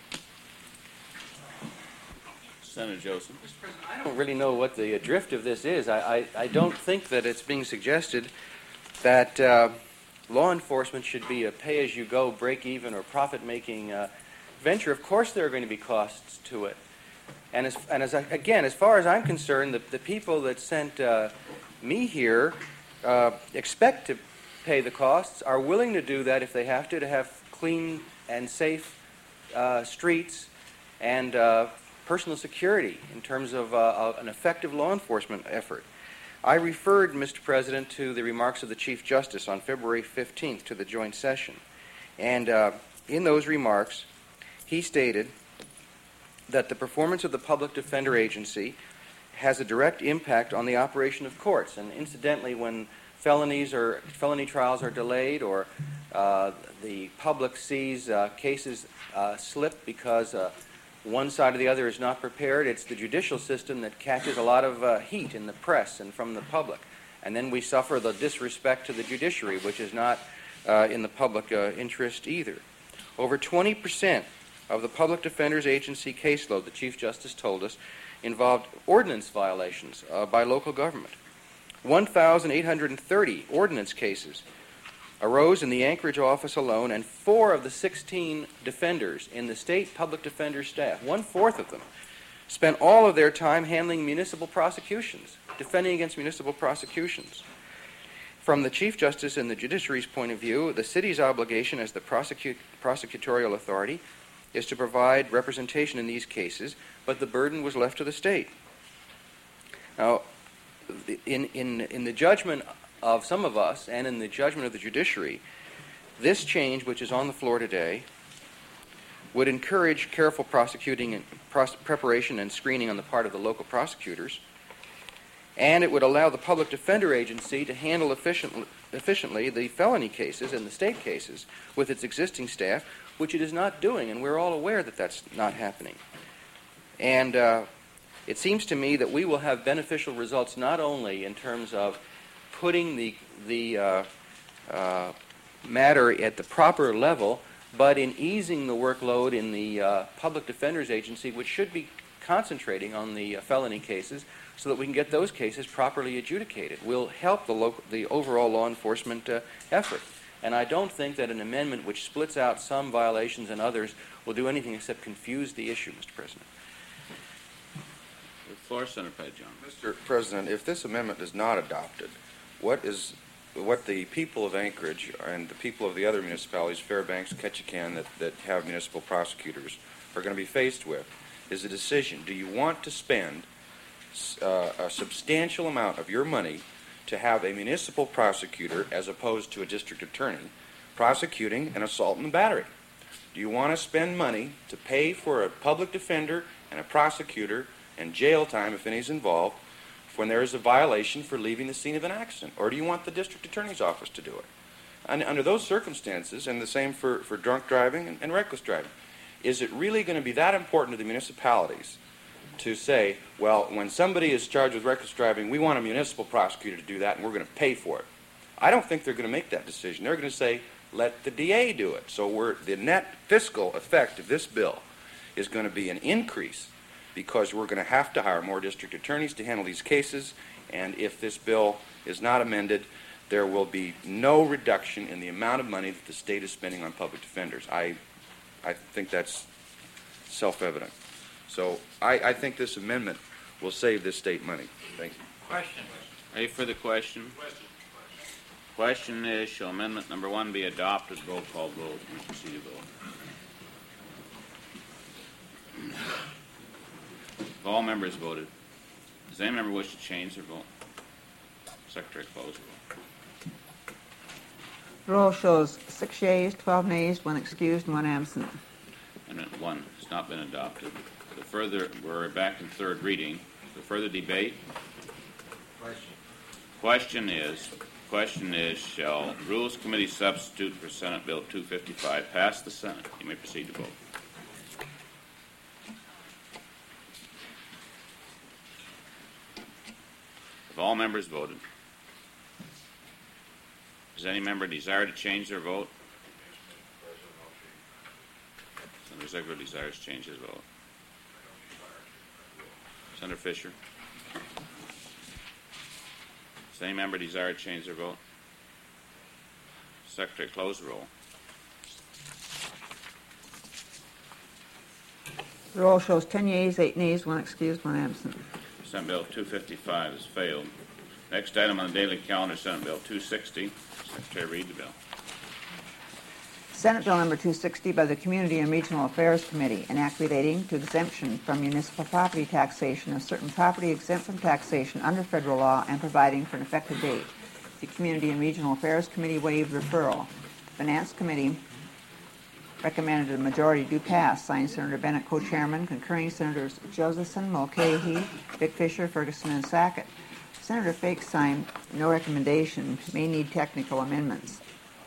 Speaker 1: Senator Joseph.
Speaker 7: Mr. President, I don't really know what the drift of this is. I don't think that it's being suggested that law enforcement should be a pay-as-you-go, break-even, or profit-making venture. Of course there are going to be costs to it. And as far as I'm concerned, the people that sent me here expect to pay the costs, are willing to do that if they have to have clean and safe streets and personal security in terms of an effective law enforcement effort. I referred, Mr. President, to the remarks of the Chief Justice on February 15th to the joint session. And in those remarks, he stated that the performance of the Public Defender Agency has a direct impact on the operation of courts. And incidentally, when felony trials are delayed, or the public sees cases slip because one side or the other is not prepared, it's the judicial system that catches a lot of heat in the press and from the public. And then we suffer the disrespect to the judiciary, which is not in the public interest either. Over 20% of the Public Defender's Agency caseload, the Chief Justice told us, involved ordinance violations by local government. 1,830 ordinance cases arose in the Anchorage office alone, and 4 of the 16 defenders in the state public defender staff, 1/4 of them, spent all of their time handling municipal prosecutions, defending against municipal prosecutions. From the Chief Justice and the judiciary's point of view, the city's obligation as the prosecutorial authority is to provide representation in these cases, but the burden was left to the state. Now, in the judgment of some of us and in the judgment of the judiciary, this change, which is on the floor today, would encourage careful prosecuting and preparation and screening on the part of the local prosecutors, and it would allow the Public Defender Agency to handle efficiently the felony cases and the state cases with its existing staff, which it is not doing, and we're all aware that that's not happening. And it seems to me that we will have beneficial results not only in terms of putting the matter at the proper level, but in easing the workload in the Public Defender's Agency, which should be concentrating on the felony cases so that we can get those cases properly adjudicated. Will help the overall law enforcement effort. And I don't think that an amendment which splits out some violations and others will do anything except confuse the issue, Mr. President.
Speaker 1: The floor, Senator Pajon.
Speaker 5: Mr. President, if this amendment is not adopted, what the people of Anchorage and the people of the other municipalities, Fairbanks, Ketchikan, that have municipal prosecutors, are going to be faced with is a decision. Do you want to spend a substantial amount of your money to have a municipal prosecutor as opposed to a district attorney prosecuting an assault and battery? Do you want to spend money to pay for a public defender and a prosecutor and jail time, if any is involved, when there is a violation for leaving the scene of an accident? Or do you want the district attorney's office to do it? And under those circumstances, and the same for drunk driving and reckless driving, is it really going to be that important to the municipalities to say, well, when somebody is charged with reckless driving, we want a municipal prosecutor to do that, and we're going to pay for it? I don't think they're going to make that decision. They're going to say, let the DA do it. So the net fiscal effect of this bill is going to be an increase, because we're going to have to hire more district attorneys to handle these cases, and if this bill is not amended, there will be no reduction in the amount of money that the state is spending on public defenders. I think that's self-evident. So I think this amendment will save this state money. Thank you.
Speaker 1: Question. Any further question? Question is, shall amendment number 1 be adopted? Roll call vote. Proceed to vote. If all members voted, does any member wish to change their vote? Secretary, close the vote.
Speaker 2: Roll shows 6 yeas, 12 nays, 1 excused, and 1 absent.
Speaker 1: Amendment 1 has not been adopted. We're back in third reading. The further debate? Question is, shall Rules Committee substitute for Senate Bill 255 pass the Senate? You may proceed to vote. If all members voted, does any member desire to change their vote? Senator Ziegler desires to change his vote. Senator Fisher? Does any member desire to change their vote? Secretary, close the roll.
Speaker 2: The roll shows 10 yeas, 8 nays, 1 excused, 1 absent.
Speaker 1: Senate Bill 255 has failed. Next item on the daily calendar, Senate Bill 260. Secretary, read the bill.
Speaker 2: Senate Bill number 260 by the Community and Regional Affairs Committee, an act relating to exemption from municipal property taxation of certain property exempt from taxation under federal law and providing for an effective date. The Community and Regional Affairs Committee waived referral. The Finance Committee recommended a majority do pass, signed Senator Bennett co-chairman, concurring Senators Josephson, Mulcahy, Vic Fisher, Ferguson, and Sackett. Senator Fake signed no recommendation, may need technical amendments.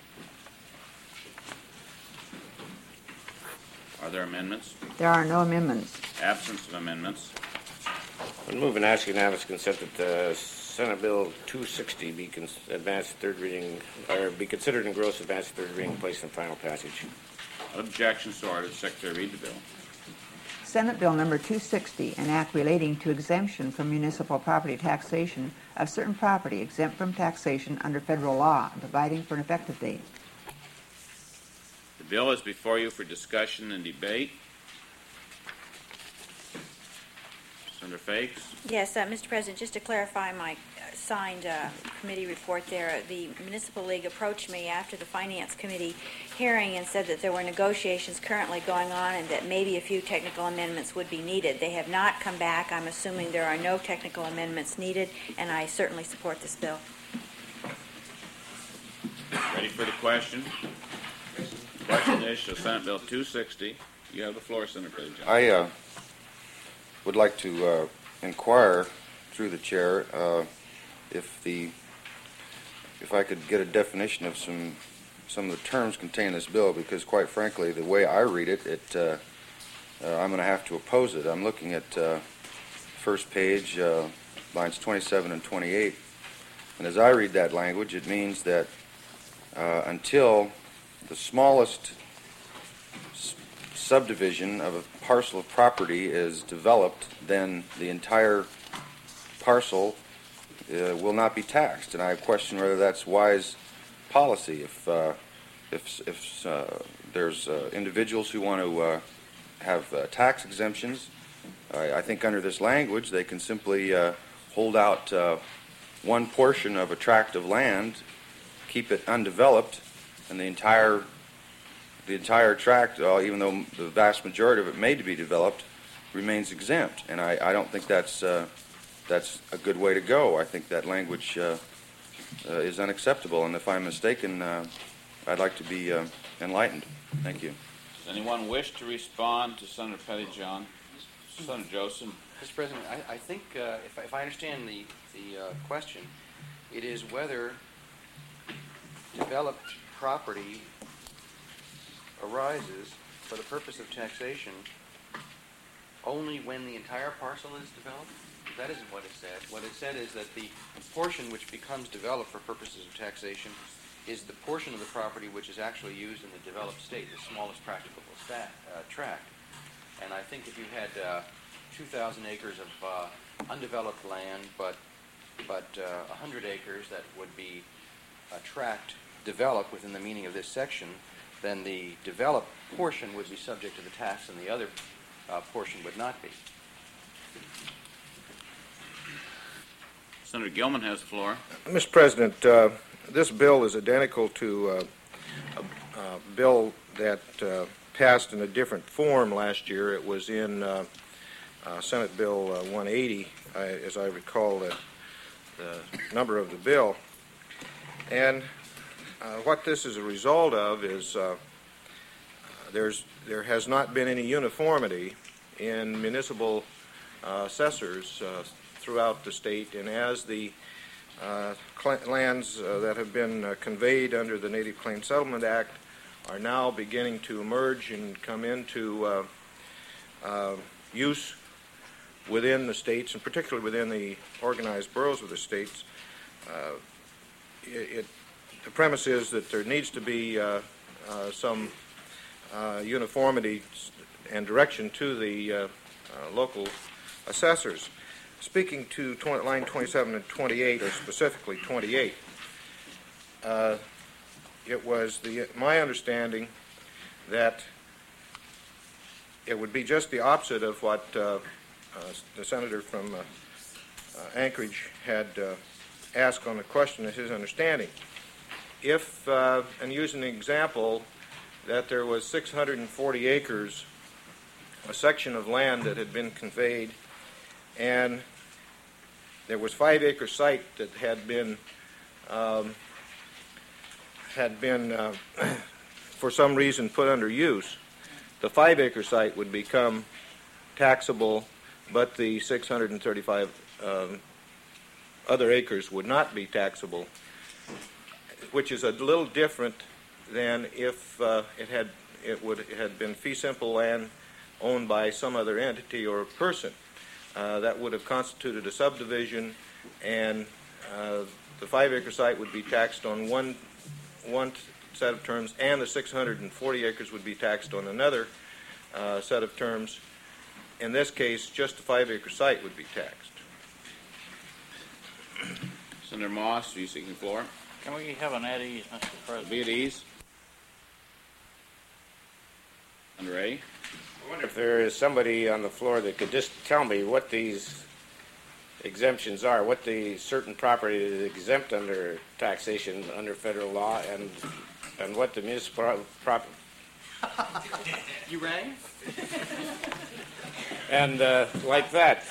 Speaker 1: Are there amendments?
Speaker 2: There are no amendments.
Speaker 1: Absence of amendments.
Speaker 4: I move and ask unanimous consent that Senate Bill 260 be advanced to third reading, or be considered in gross advanced to third reading, placed in final passage.
Speaker 1: Objections to order. Secretary, read the bill.
Speaker 2: Senate Bill number 260, an act relating to exemption from municipal property taxation of certain property exempt from taxation under federal law and providing for an effective date.
Speaker 1: The bill is before you for discussion and debate. Senator Fakes?
Speaker 10: Yes, Mr. President, just to clarify my signed committee report there, the Municipal League approached me after the Finance Committee hearing and said that there were negotiations currently going on and that maybe a few technical amendments would be needed. They have not come back. I'm assuming there are no technical amendments needed, and I certainly support this bill.
Speaker 1: Ready for the question? The question is, shall Senate Bill 260, you have the floor, Senator Billy Johnson.
Speaker 5: I would like to inquire through the chair if I could get a definition of some of the terms contained in this bill, because quite frankly, the way I read it, I'm going to have to oppose it. I'm looking at first page, lines 27 and 28, and as I read that language, it means that until the smallest subdivision of a parcel of property is developed, then the entire parcel will not be taxed. And I question whether that's wise policy. If there's individuals who want to have tax exemptions, I think under this language they can simply hold out one portion of a tract of land, keep it undeveloped, and the entire tract, even though the vast majority of it may be developed, remains exempt. And I don't think that's a good way to go. I think that language is unacceptable, and if I'm mistaken, I'd like to be enlightened. Thank you.
Speaker 1: Does anyone wish to respond to Senator Pettyjohn? Senator Joseph?
Speaker 7: Mr. President, I think if I understand the question, it is whether developed property arises for the purpose of taxation only when the entire parcel is developed? That isn't what it said. What it said is that the portion which becomes developed for purposes of taxation is the portion of the property which is actually used in the developed state, the smallest practicable tract. And I think if you had 2,000 acres of undeveloped land, but 100 acres that would be a tract developed within the meaning of this section, then the developed portion would be subject to the tax and the other portion would not be.
Speaker 1: Senator Gilman has the floor.
Speaker 11: Mr. President, this bill is identical to a bill that passed in a different form last year. It was in Senate Bill 180, as I recall the number of the bill. And what this is a result of is there has not been any uniformity in municipal assessors throughout the state, and as the lands that have been conveyed under the Native Claims Settlement Act are now beginning to emerge and come into use within the states, and particularly within the organized boroughs of the states, the premise is that there needs to be some uniformity and direction to the local assessors. Speaking to line 27 and 28, or specifically 28, it was my understanding that it would be just the opposite of what the senator from Anchorage had asked on the question of his understanding. If, and using an example, that there was 640 acres, a section of land that had been conveyed, and there was 5-acre site that had been for some reason put under use, the 5-acre site would become taxable, but the 635 other acres would not be taxable, which is a little different than if it had been fee simple land owned by some other entity or person. That would have constituted a subdivision, and the 5-acre site would be taxed on one set of terms, and the 640 acres would be taxed on another set of terms. In this case, just the 5-acre site would be taxed.
Speaker 1: Senator Moss, are you seeking the floor?
Speaker 12: Can we have an at ease, Mr. President?
Speaker 1: Be at ease. Senator Ray?
Speaker 4: I wonder if there is somebody on the floor that could just tell me what these exemptions are, what the certain property is exempt under taxation under federal law, and what the municipal property.
Speaker 7: You rang?
Speaker 4: And like that.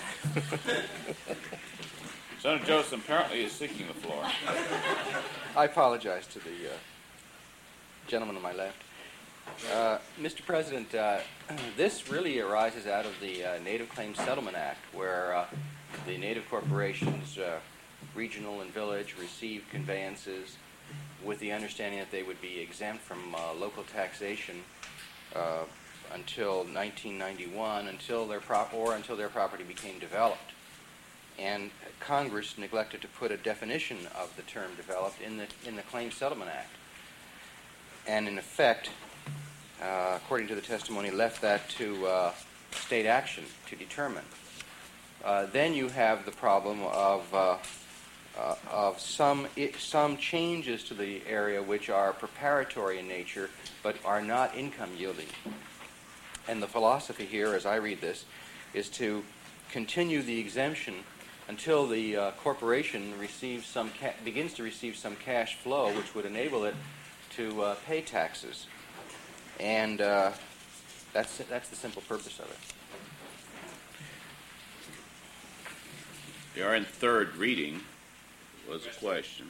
Speaker 1: Senator Joseph apparently is seeking the floor.
Speaker 7: I apologize to the gentleman on my left. Mr. President, this really arises out of the Native Claims Settlement Act, where the Native corporations, regional and village, receive conveyances with the understanding that they would be exempt from local taxation until 1991, until their property became developed. And Congress neglected to put a definition of the term developed in the Claims Settlement Act. And in effect, according to the testimony, left that to state action to determine. Then you have the problem of some changes to the area which are preparatory in nature but are not income yielding. And the philosophy here, as I read this, is to continue the exemption until the corporation begins to receive some cash flow which would enable it to pay taxes. And that's the simple purpose of it.
Speaker 1: We are in third reading. Was a question.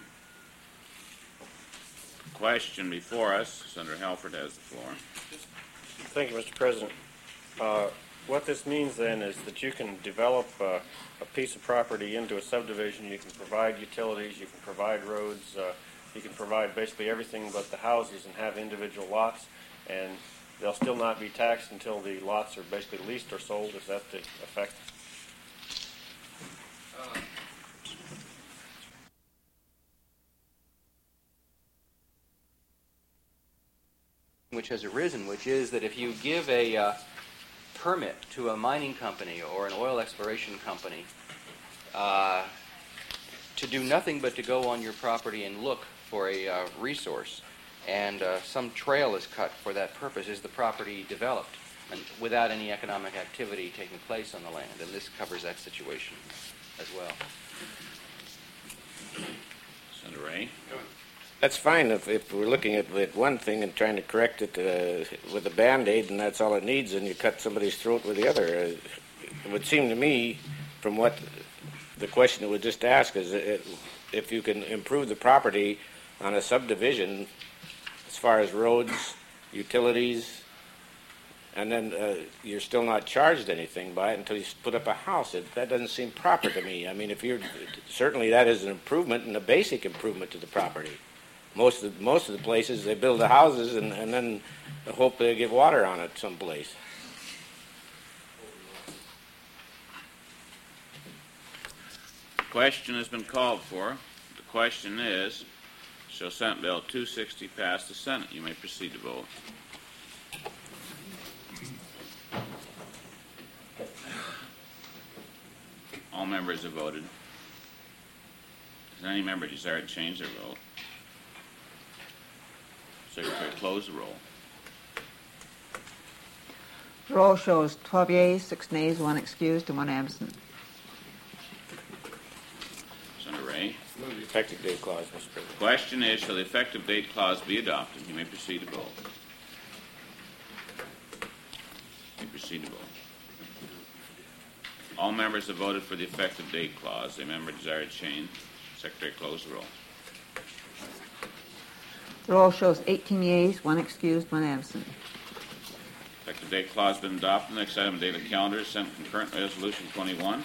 Speaker 1: Question before us. Senator Halford has the floor.
Speaker 8: Thank you, Mr. President. What this means then is that you can develop a piece of property into a subdivision. You can provide utilities, you can provide roads, you can provide basically everything but the houses and have individual lots, and they'll still not be taxed until the lots are basically leased or sold. Is that the effect?
Speaker 7: Which has arisen, which is that if you give a permit to a mining company or an oil exploration company to do nothing but to go on your property and look for a resource, and some trail is cut for that purpose, is the property developed and without any economic activity taking place on the land? And this covers that situation as well.
Speaker 1: Senator Ray?
Speaker 4: That's fine if we're looking at one thing and trying to correct it with a Band-Aid, and that's all it needs, and you cut somebody's throat with the other. It would seem to me, from what the question that was just asked, is if you can improve the property on a subdivision as far as roads, utilities, and then you're still not charged anything by it until you put up a house. That doesn't seem proper to me. I mean, certainly that is an improvement and a basic improvement to the property. Most of the places, they build the houses and then hope they get water on it someplace.
Speaker 1: The question has been called for. The question is, shall Senate Bill 260 pass the Senate? You may proceed to vote. All members have voted. Does any member desire to change their vote? Secretary, close the roll.
Speaker 2: The roll shows 12 yeas, 6 nays, 1 excused, and 1 absent.
Speaker 1: Senator Ray?
Speaker 4: Move the effective date clause, Mr. President.
Speaker 1: The question is, shall the effective date clause be adopted? You may proceed to vote. You may proceed to vote. All members have voted for the effective date clause. A member desire to change. Secretary, close the roll.
Speaker 2: The roll shows 18 yeas, 1 excused, 1 absent.
Speaker 1: Effective date clause has been adopted. Next item on the daily calendar is Senate Concurrent Resolution 21.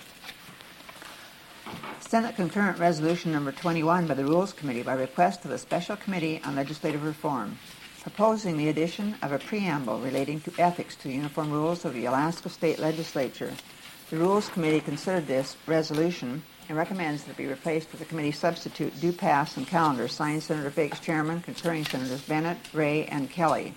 Speaker 2: Senate Concurrent Resolution Number 21 by the Rules Committee by request of the Special Committee on Legislative Reform, proposing the addition of a preamble relating to ethics to the uniform rules of the Alaska State Legislature. The Rules Committee considered this resolution and recommends that it be replaced with a committee substitute, due pass, and calendar, signed Senator Fakes, Chairman, concurring Senators Bennett, Ray, and Kelly.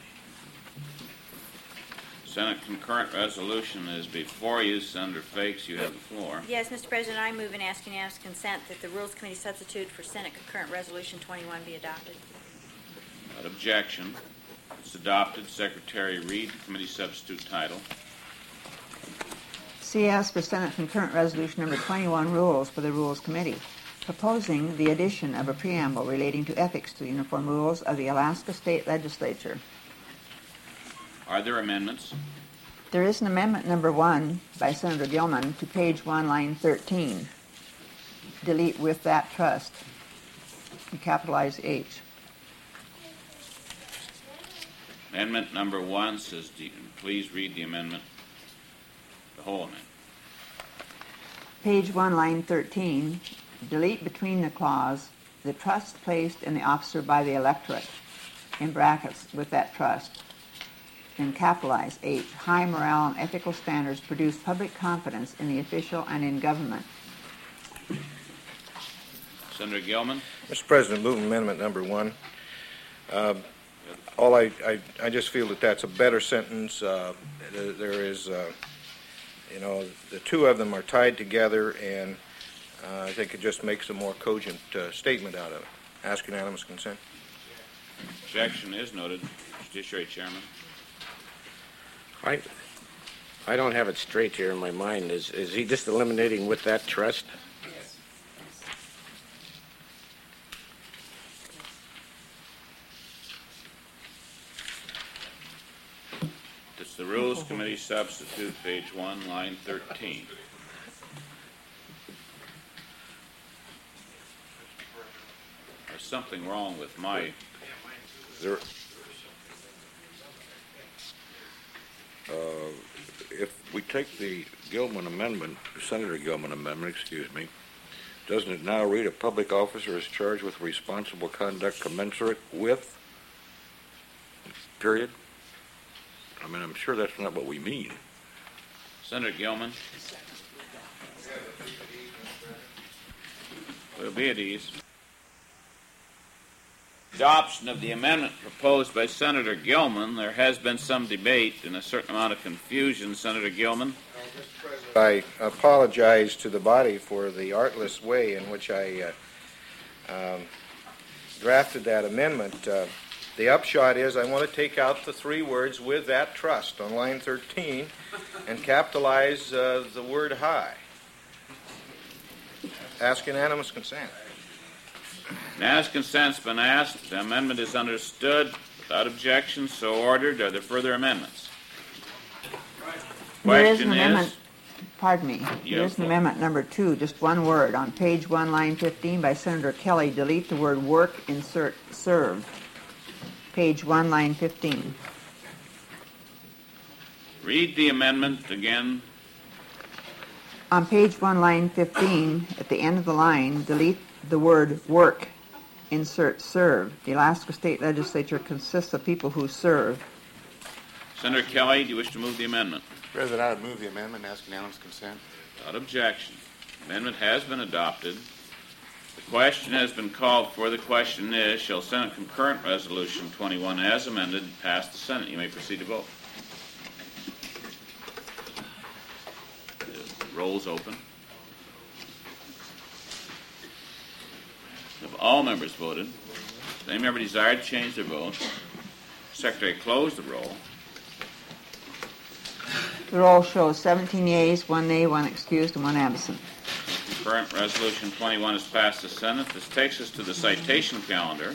Speaker 1: Senate Concurrent Resolution is before you. Senator Fakes, you have the floor.
Speaker 10: Yes, Mr. President, I move and ask unanimous consent that the Rules Committee substitute for Senate Concurrent Resolution 21 be adopted.
Speaker 1: Without objection, it's adopted. Secretary, read the committee substitute title.
Speaker 2: CS for Senate Concurrent Resolution Number 21, Rules for the Rules Committee, proposing the addition of a preamble relating to ethics to the uniform rules of the Alaska State Legislature.
Speaker 1: Are there amendments?
Speaker 2: There is an amendment number 1 by Senator Gilman to page 1, line 13. Delete "with that trust" and capitalize H.
Speaker 1: Amendment number 1 says, please read the amendment, the whole amendment.
Speaker 2: Page 1, line 13. Delete between the clause, "the trust placed in the officer by the electorate," in brackets, "with that trust," and capitalize H. High morale and ethical standards produce public confidence in the official and in government.
Speaker 1: Senator Gilman?
Speaker 11: Mr. President, move amendment number 1. I just feel that that's a better sentence. There is, the two of them are tied together, and I think it just makes a more cogent statement out of it. Ask unanimous consent.
Speaker 1: Objection is noted. Judiciary Chairman.
Speaker 4: I don't have it straight here in my mind. Is he just eliminating "with that trust"?
Speaker 7: Yes.
Speaker 1: It's the Rules Committee substitute, page 1, line 13. There's something wrong with my...
Speaker 11: if we take the Gilman amendment, Senator Gilman amendment, doesn't it now read a public officer is charged with responsible conduct commensurate with, period? I mean, I'm sure that's not what we mean.
Speaker 1: Senator Gilman? We'll be at ease. Adoption of the amendment proposed by Senator Gilman. There has been some debate and a certain amount of confusion. Senator Gilman?
Speaker 11: I apologize to the body for the artless way in which I drafted that amendment. The upshot is I want to take out the three words "with that trust" on line 13 and capitalize the word "high." Ask unanimous consent.
Speaker 1: Unanimous consent's been asked. The amendment is understood. Without objection, so ordered. Are there further amendments?
Speaker 2: There is an
Speaker 1: Question
Speaker 2: amendment, pardon me,
Speaker 1: Yeah,
Speaker 2: there is an
Speaker 1: go.
Speaker 2: amendment number 2, just one word. On page 1, line 15 by Senator Kelly, delete the word work, insert serve. Page 1, line 15.
Speaker 1: Read the amendment again.
Speaker 2: On page 1, line 15, at the end of the line, delete the word work, insert serve. The Alaska State Legislature consists of people who serve.
Speaker 1: Senator Kelly, do you wish to move the amendment?
Speaker 13: President, I would move the amendment and ask unanimous consent.
Speaker 1: Without objection. Amendment has been adopted. The question has been called for. The question is, shall Senate concurrent resolution 21 as amended pass the Senate? You may proceed to vote. The roll is open. Have all members voted? Does any member desire to change their vote? Secretary, close the roll.
Speaker 2: The roll shows 17 yeas, 1 nay, 1 excused, and 1 absent.
Speaker 1: Concurrent resolution 21 has passed the Senate. This takes us to the citation calendar.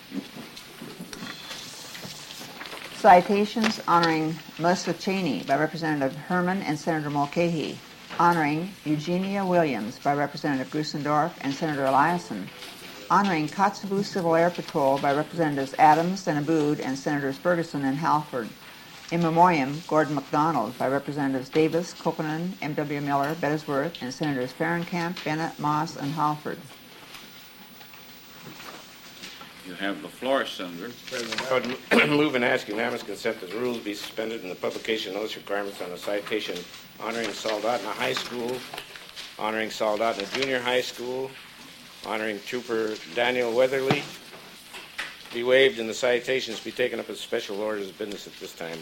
Speaker 2: Citations honoring Melissa Cheney by Representative Herman and Senator Mulcahy. Honoring Eugenia Williams by Representative Grusendorf and Senator Eliason. Honoring Kotzebue Civil Air Patrol by Representatives Adams and Abood and Senators Ferguson and Halford. In memoriam, Gordon MacDonald by Representatives Davis, Koponen, M.W. Miller, Bettesworth, and Senators Fahrenkamp, Bennett, Moss, and Halford.
Speaker 1: You have the floor, Senator.
Speaker 4: I would move and ask unanimous consent that the rules be suspended and the publication notice requirements on the citation honoring Soldotna High School, honoring Soldotna Junior High School, honoring Trooper Daniel Weatherly be waived and the citations be taken up as special orders of business at this time.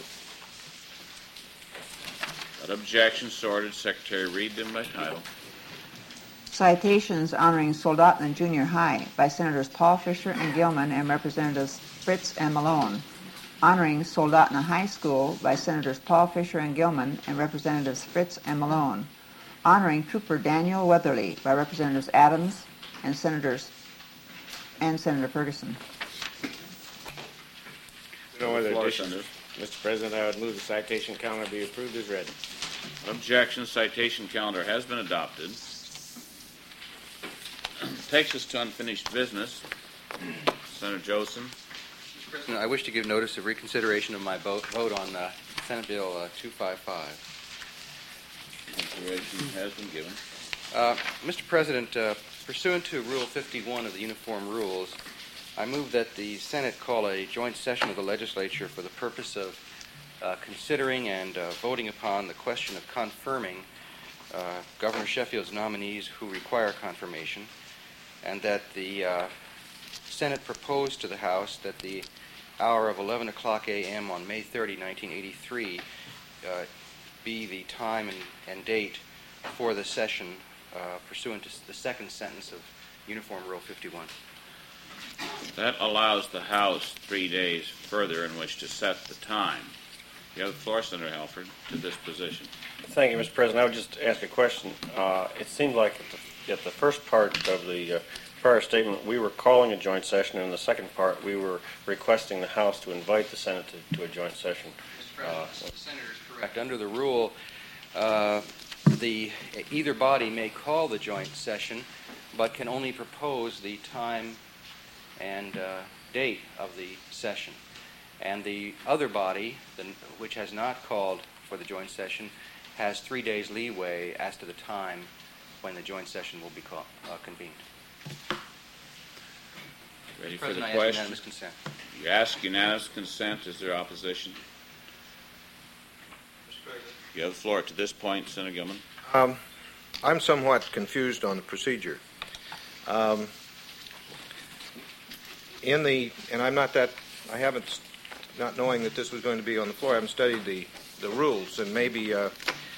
Speaker 1: Without objection, so ordered. Secretary, read them by title.
Speaker 2: Citations honoring Soldotna Junior High by Senators Paul Fisher and Gilman and Representatives Fritz and Malone. Honoring Soldotna High School by Senators Paul Fisher and Gilman and Representatives Fritz and Malone. Honoring Trooper Daniel Weatherly by Representatives Adams and Senator Ferguson.
Speaker 4: No other
Speaker 1: Floor,
Speaker 4: additions.
Speaker 1: Senator.
Speaker 4: Mr. President, I would move the citation calendar be approved as read.
Speaker 1: Objection. Citation calendar has been adopted. Takes us to unfinished business. Senator Joseph.
Speaker 7: Mr. President, I wish to give notice of reconsideration of my vote on Senate Bill 255.
Speaker 1: Consideration has been given.
Speaker 7: Mr. President, pursuant to Rule 51 of the Uniform Rules, I move that the Senate call a joint session of the legislature for the purpose of considering and voting upon the question of confirming Governor Sheffield's nominees who require confirmation, and that the Senate propose to the House that the hour of 11 o'clock a.m. on May 30, 1983 be the time and date for the session pursuant to the second sentence of Uniform Rule 51.
Speaker 1: That allows the House 3 days further in which to set the time. You have the floor, Senator Halford, to this position.
Speaker 8: Thank you, Mr. President. I would just ask a question. It seemed like at the first part of the prior statement, we were calling a joint session, and in the second part, we were requesting the House to invite the Senate to a joint session.
Speaker 7: Mr. President, the Senator is correct. Under the rule, either body may call the joint session, but can only propose the time and date of the session. And the other body, which has not called for the joint session has 3 days leeway as to the time when the joint session will be convened.
Speaker 1: Ready
Speaker 7: Mr.
Speaker 1: for the
Speaker 7: President, I ask
Speaker 1: question?
Speaker 7: unanimous consent.
Speaker 1: You ask unanimous consent. Is there opposition? You have the floor to this point, Senator Gilman.
Speaker 11: I'm somewhat confused on the procedure. And I'm not that, I haven't, not knowing that this was going to be on the floor, I haven't studied the rules, and maybe the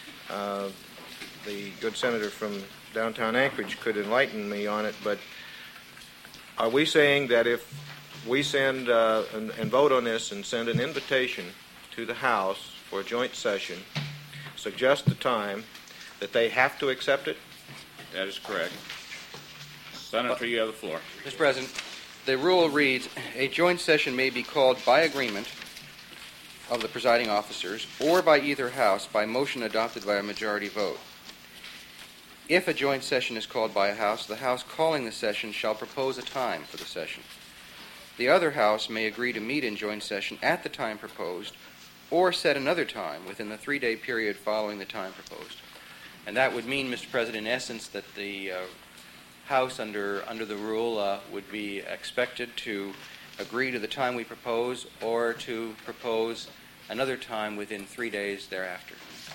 Speaker 11: good senator from downtown Anchorage could enlighten me on it, but are we saying that if we send and vote on this and send an invitation to the House for a joint session, suggest the time, that they have to accept it?
Speaker 1: That is correct. Senator, you have the floor.
Speaker 7: Mr. President, the rule reads, a joint session may be called by agreement of the presiding officers or by either House by motion adopted by a majority vote. If a joint session is called by a House, the House calling the session shall propose a time for the session. The other House may agree to meet in joint session at the time proposed or set another time within the 3-day period following the time proposed. And that would mean, Mr. President, in essence, that the House, under the rule, would be expected to agree to the time we propose or to propose another time within 3 days thereafter.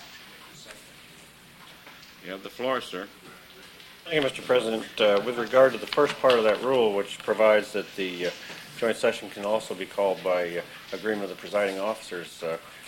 Speaker 1: You have the floor, sir.
Speaker 8: Thank you, Mr. President. With regard to the first part of that rule, which provides that the joint session can also be called by agreement of the presiding officers,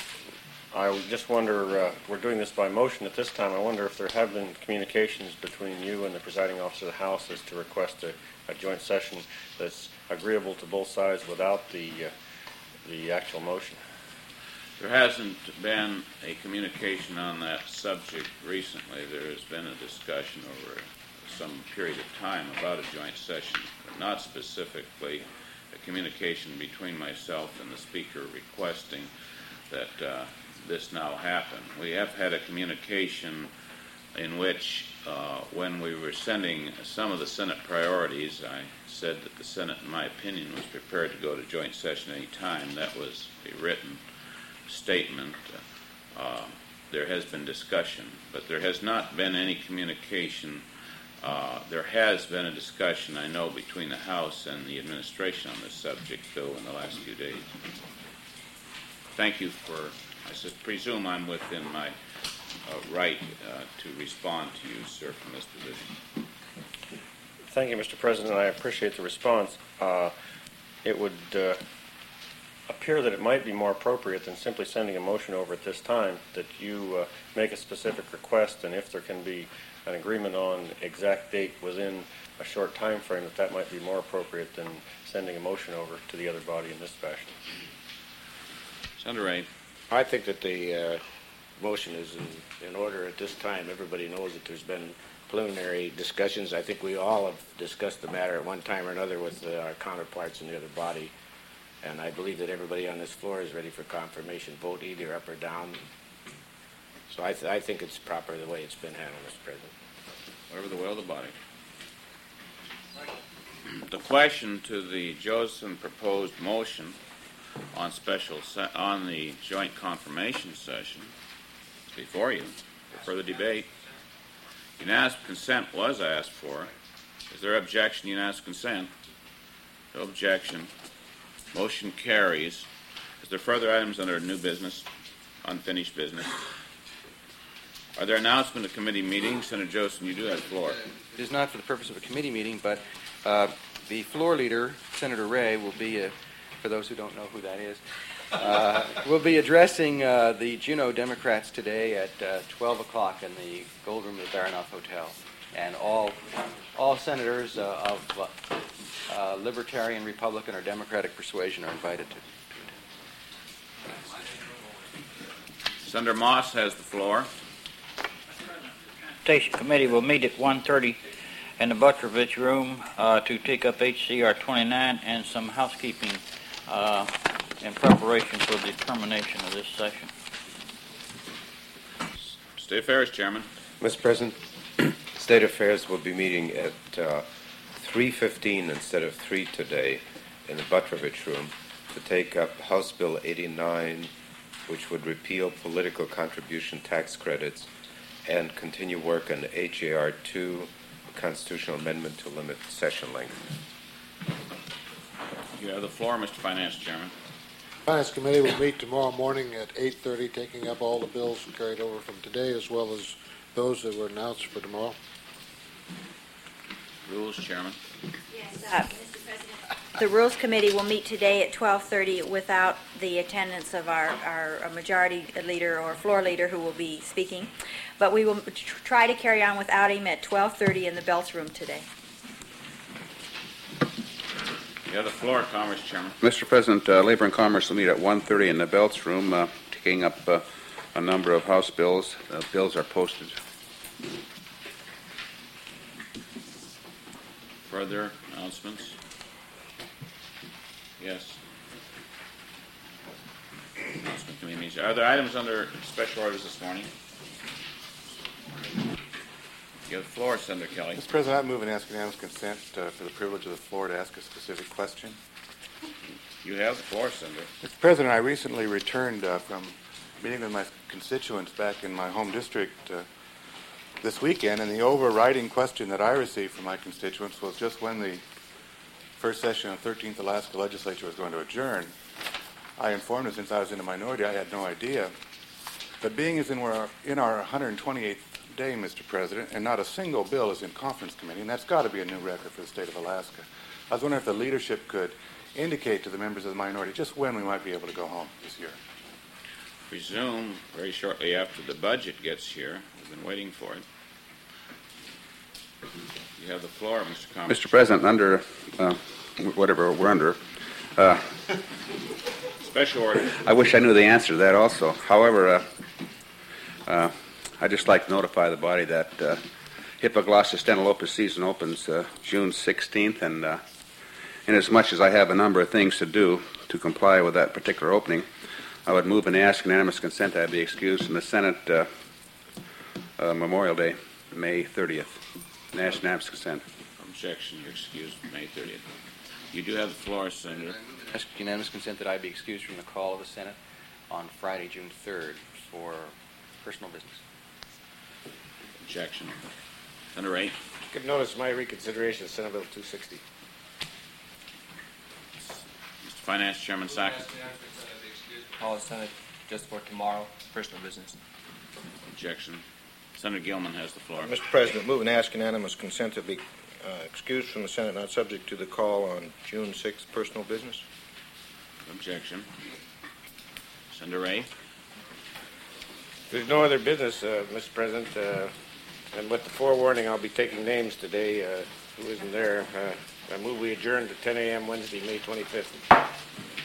Speaker 8: I would just wonder, we're doing this by motion at this time, I wonder if there have been communications between you and the presiding officer of the House as to request a joint session that's agreeable to both sides without the actual motion.
Speaker 1: There hasn't been a communication on that subject recently. There has been a discussion over some period of time about a joint session, but not specifically a communication between myself and the Speaker requesting that this now happen. We have had a communication in which, when we were sending some of the Senate priorities, I said that the Senate, in my opinion, was prepared to go to joint session any time. That was a written statement. There has been discussion, but there has not been any communication. There has been a discussion, I know, between the House and the administration on this subject, though, in the last few days. Thank you for, I presume I'm within my right to respond to you, sir, from this position.
Speaker 8: Thank you, Mr. President. I appreciate the response. It would appear that it might be more appropriate than simply sending a motion over at this time that you make a specific request, and if there can be an agreement on exact date within a short time frame, that might be more appropriate than sending a motion over to the other body in this fashion.
Speaker 1: Senator Ray.
Speaker 4: I think that the motion is in order at this time. Everybody knows that there's been preliminary discussions. I think we all have discussed the matter at one time or another with our counterparts in the other body. And I believe that everybody on this floor is ready for confirmation vote, either up or down. So I think it's proper the way it's been handled, Mr. President.
Speaker 1: Whatever the will of the body. The question to the Joseph proposed motion on on the joint confirmation session is before you for further debate. Unanimous consent was asked for. Is there objection? Unanimous consent. No objection. Motion carries. Is there further items under new business, unfinished business? Are there announcements of committee meetings? Senator Joseph, you do have the floor.
Speaker 7: It is not for the purpose of a committee meeting, but the floor leader, Senator Ray, will be, for those who don't know who that is, will be addressing the Juneau Democrats today at 12 o'clock in the Gold Room of the Baranoff Hotel. And all senators of Libertarian, Republican, or Democratic persuasion are invited to.
Speaker 1: Senator Moss has the floor.
Speaker 12: Station Committee will meet at 1:30 in the Butrovich Room to take up HCR 29 and some housekeeping in preparation for the termination of this session.
Speaker 1: State Affairs, Chairman.
Speaker 3: Mr. President, State Affairs will be meeting at 3:15 instead of 3 today in the Butrovich Room to take up House Bill 89 which would repeal political contribution tax credits and continue work on HAR 2, a constitutional amendment to limit session length.
Speaker 1: You have the floor, Mr. Finance Chairman.
Speaker 14: Finance Committee will meet tomorrow morning at 8:30, taking up all the bills carried over from today as well as those that were announced for tomorrow.
Speaker 1: Rules, Chairman.
Speaker 10: Yes, Mr. President. The Rules Committee will meet today at 12:30 without the attendance of our majority leader or floor leader who will be speaking. But we will try to carry on without him at 12:30 in the Belts room today.
Speaker 1: You have the floor, Commerce Chairman. Mr. President, Labor and Commerce will meet at 1:30 in the Belts room, taking up a number of House bills. Bills are posted. Further announcements? Yes. Announcement committee meetings. Are there items under special orders this morning? You have the floor, Senator Kelly.
Speaker 13: Mr. President, I move and ask unanimous consent for the privilege of the floor to ask a specific question.
Speaker 1: You have the floor, Senator.
Speaker 13: Mr. President, I recently returned from meeting with my constituents back in my home district this weekend, and the overriding question that I received from my constituents was just when the first session of the 13th Alaska Legislature was going to adjourn. I informed them, since I was in the minority, I had no idea. But being as in we're in our 128th day, Mr. President, and not a single bill is in conference committee, and that's got to be a new record for the state of Alaska. I was wondering if the leadership could indicate to the members of the minority just when we might be able to go home this year.
Speaker 1: Presume very shortly after the budget gets here. We've been waiting for it. You have the floor, Mr. Commerce. Mr. President, under whatever we're under, special order. I wish I knew the answer to that also. However, I'd just like to notify the body that Hippoglossa stenolopus season opens June 16th, and inasmuch as I have a number of things to do to comply with that particular opening, I would move and ask unanimous consent that I be excused from the Senate Memorial Day, May 30th. Ask unanimous consent. Objection. You're excused May 30th. You do have the floor, Senator.
Speaker 7: Ask unanimous consent that I be excused from the call of the Senate on Friday, June 3rd for personal business.
Speaker 1: Objection. Senator Ray.
Speaker 4: Give notice my reconsideration of Senate Bill 260.
Speaker 1: Mr. Finance Chairman Sack.
Speaker 15: Call the Senate just for tomorrow, personal business.
Speaker 1: Objection. Senator Gilman has the floor.
Speaker 11: Mr. President, move and ask unanimous consent to be excused from the Senate, not subject to the call on June 6th, personal business.
Speaker 1: Objection. Senator Ray.
Speaker 4: There's no other business, Mr. President, and with the forewarning, I'll be taking names today. Who isn't there? I move we adjourn to 10 a.m. Wednesday, May 25th.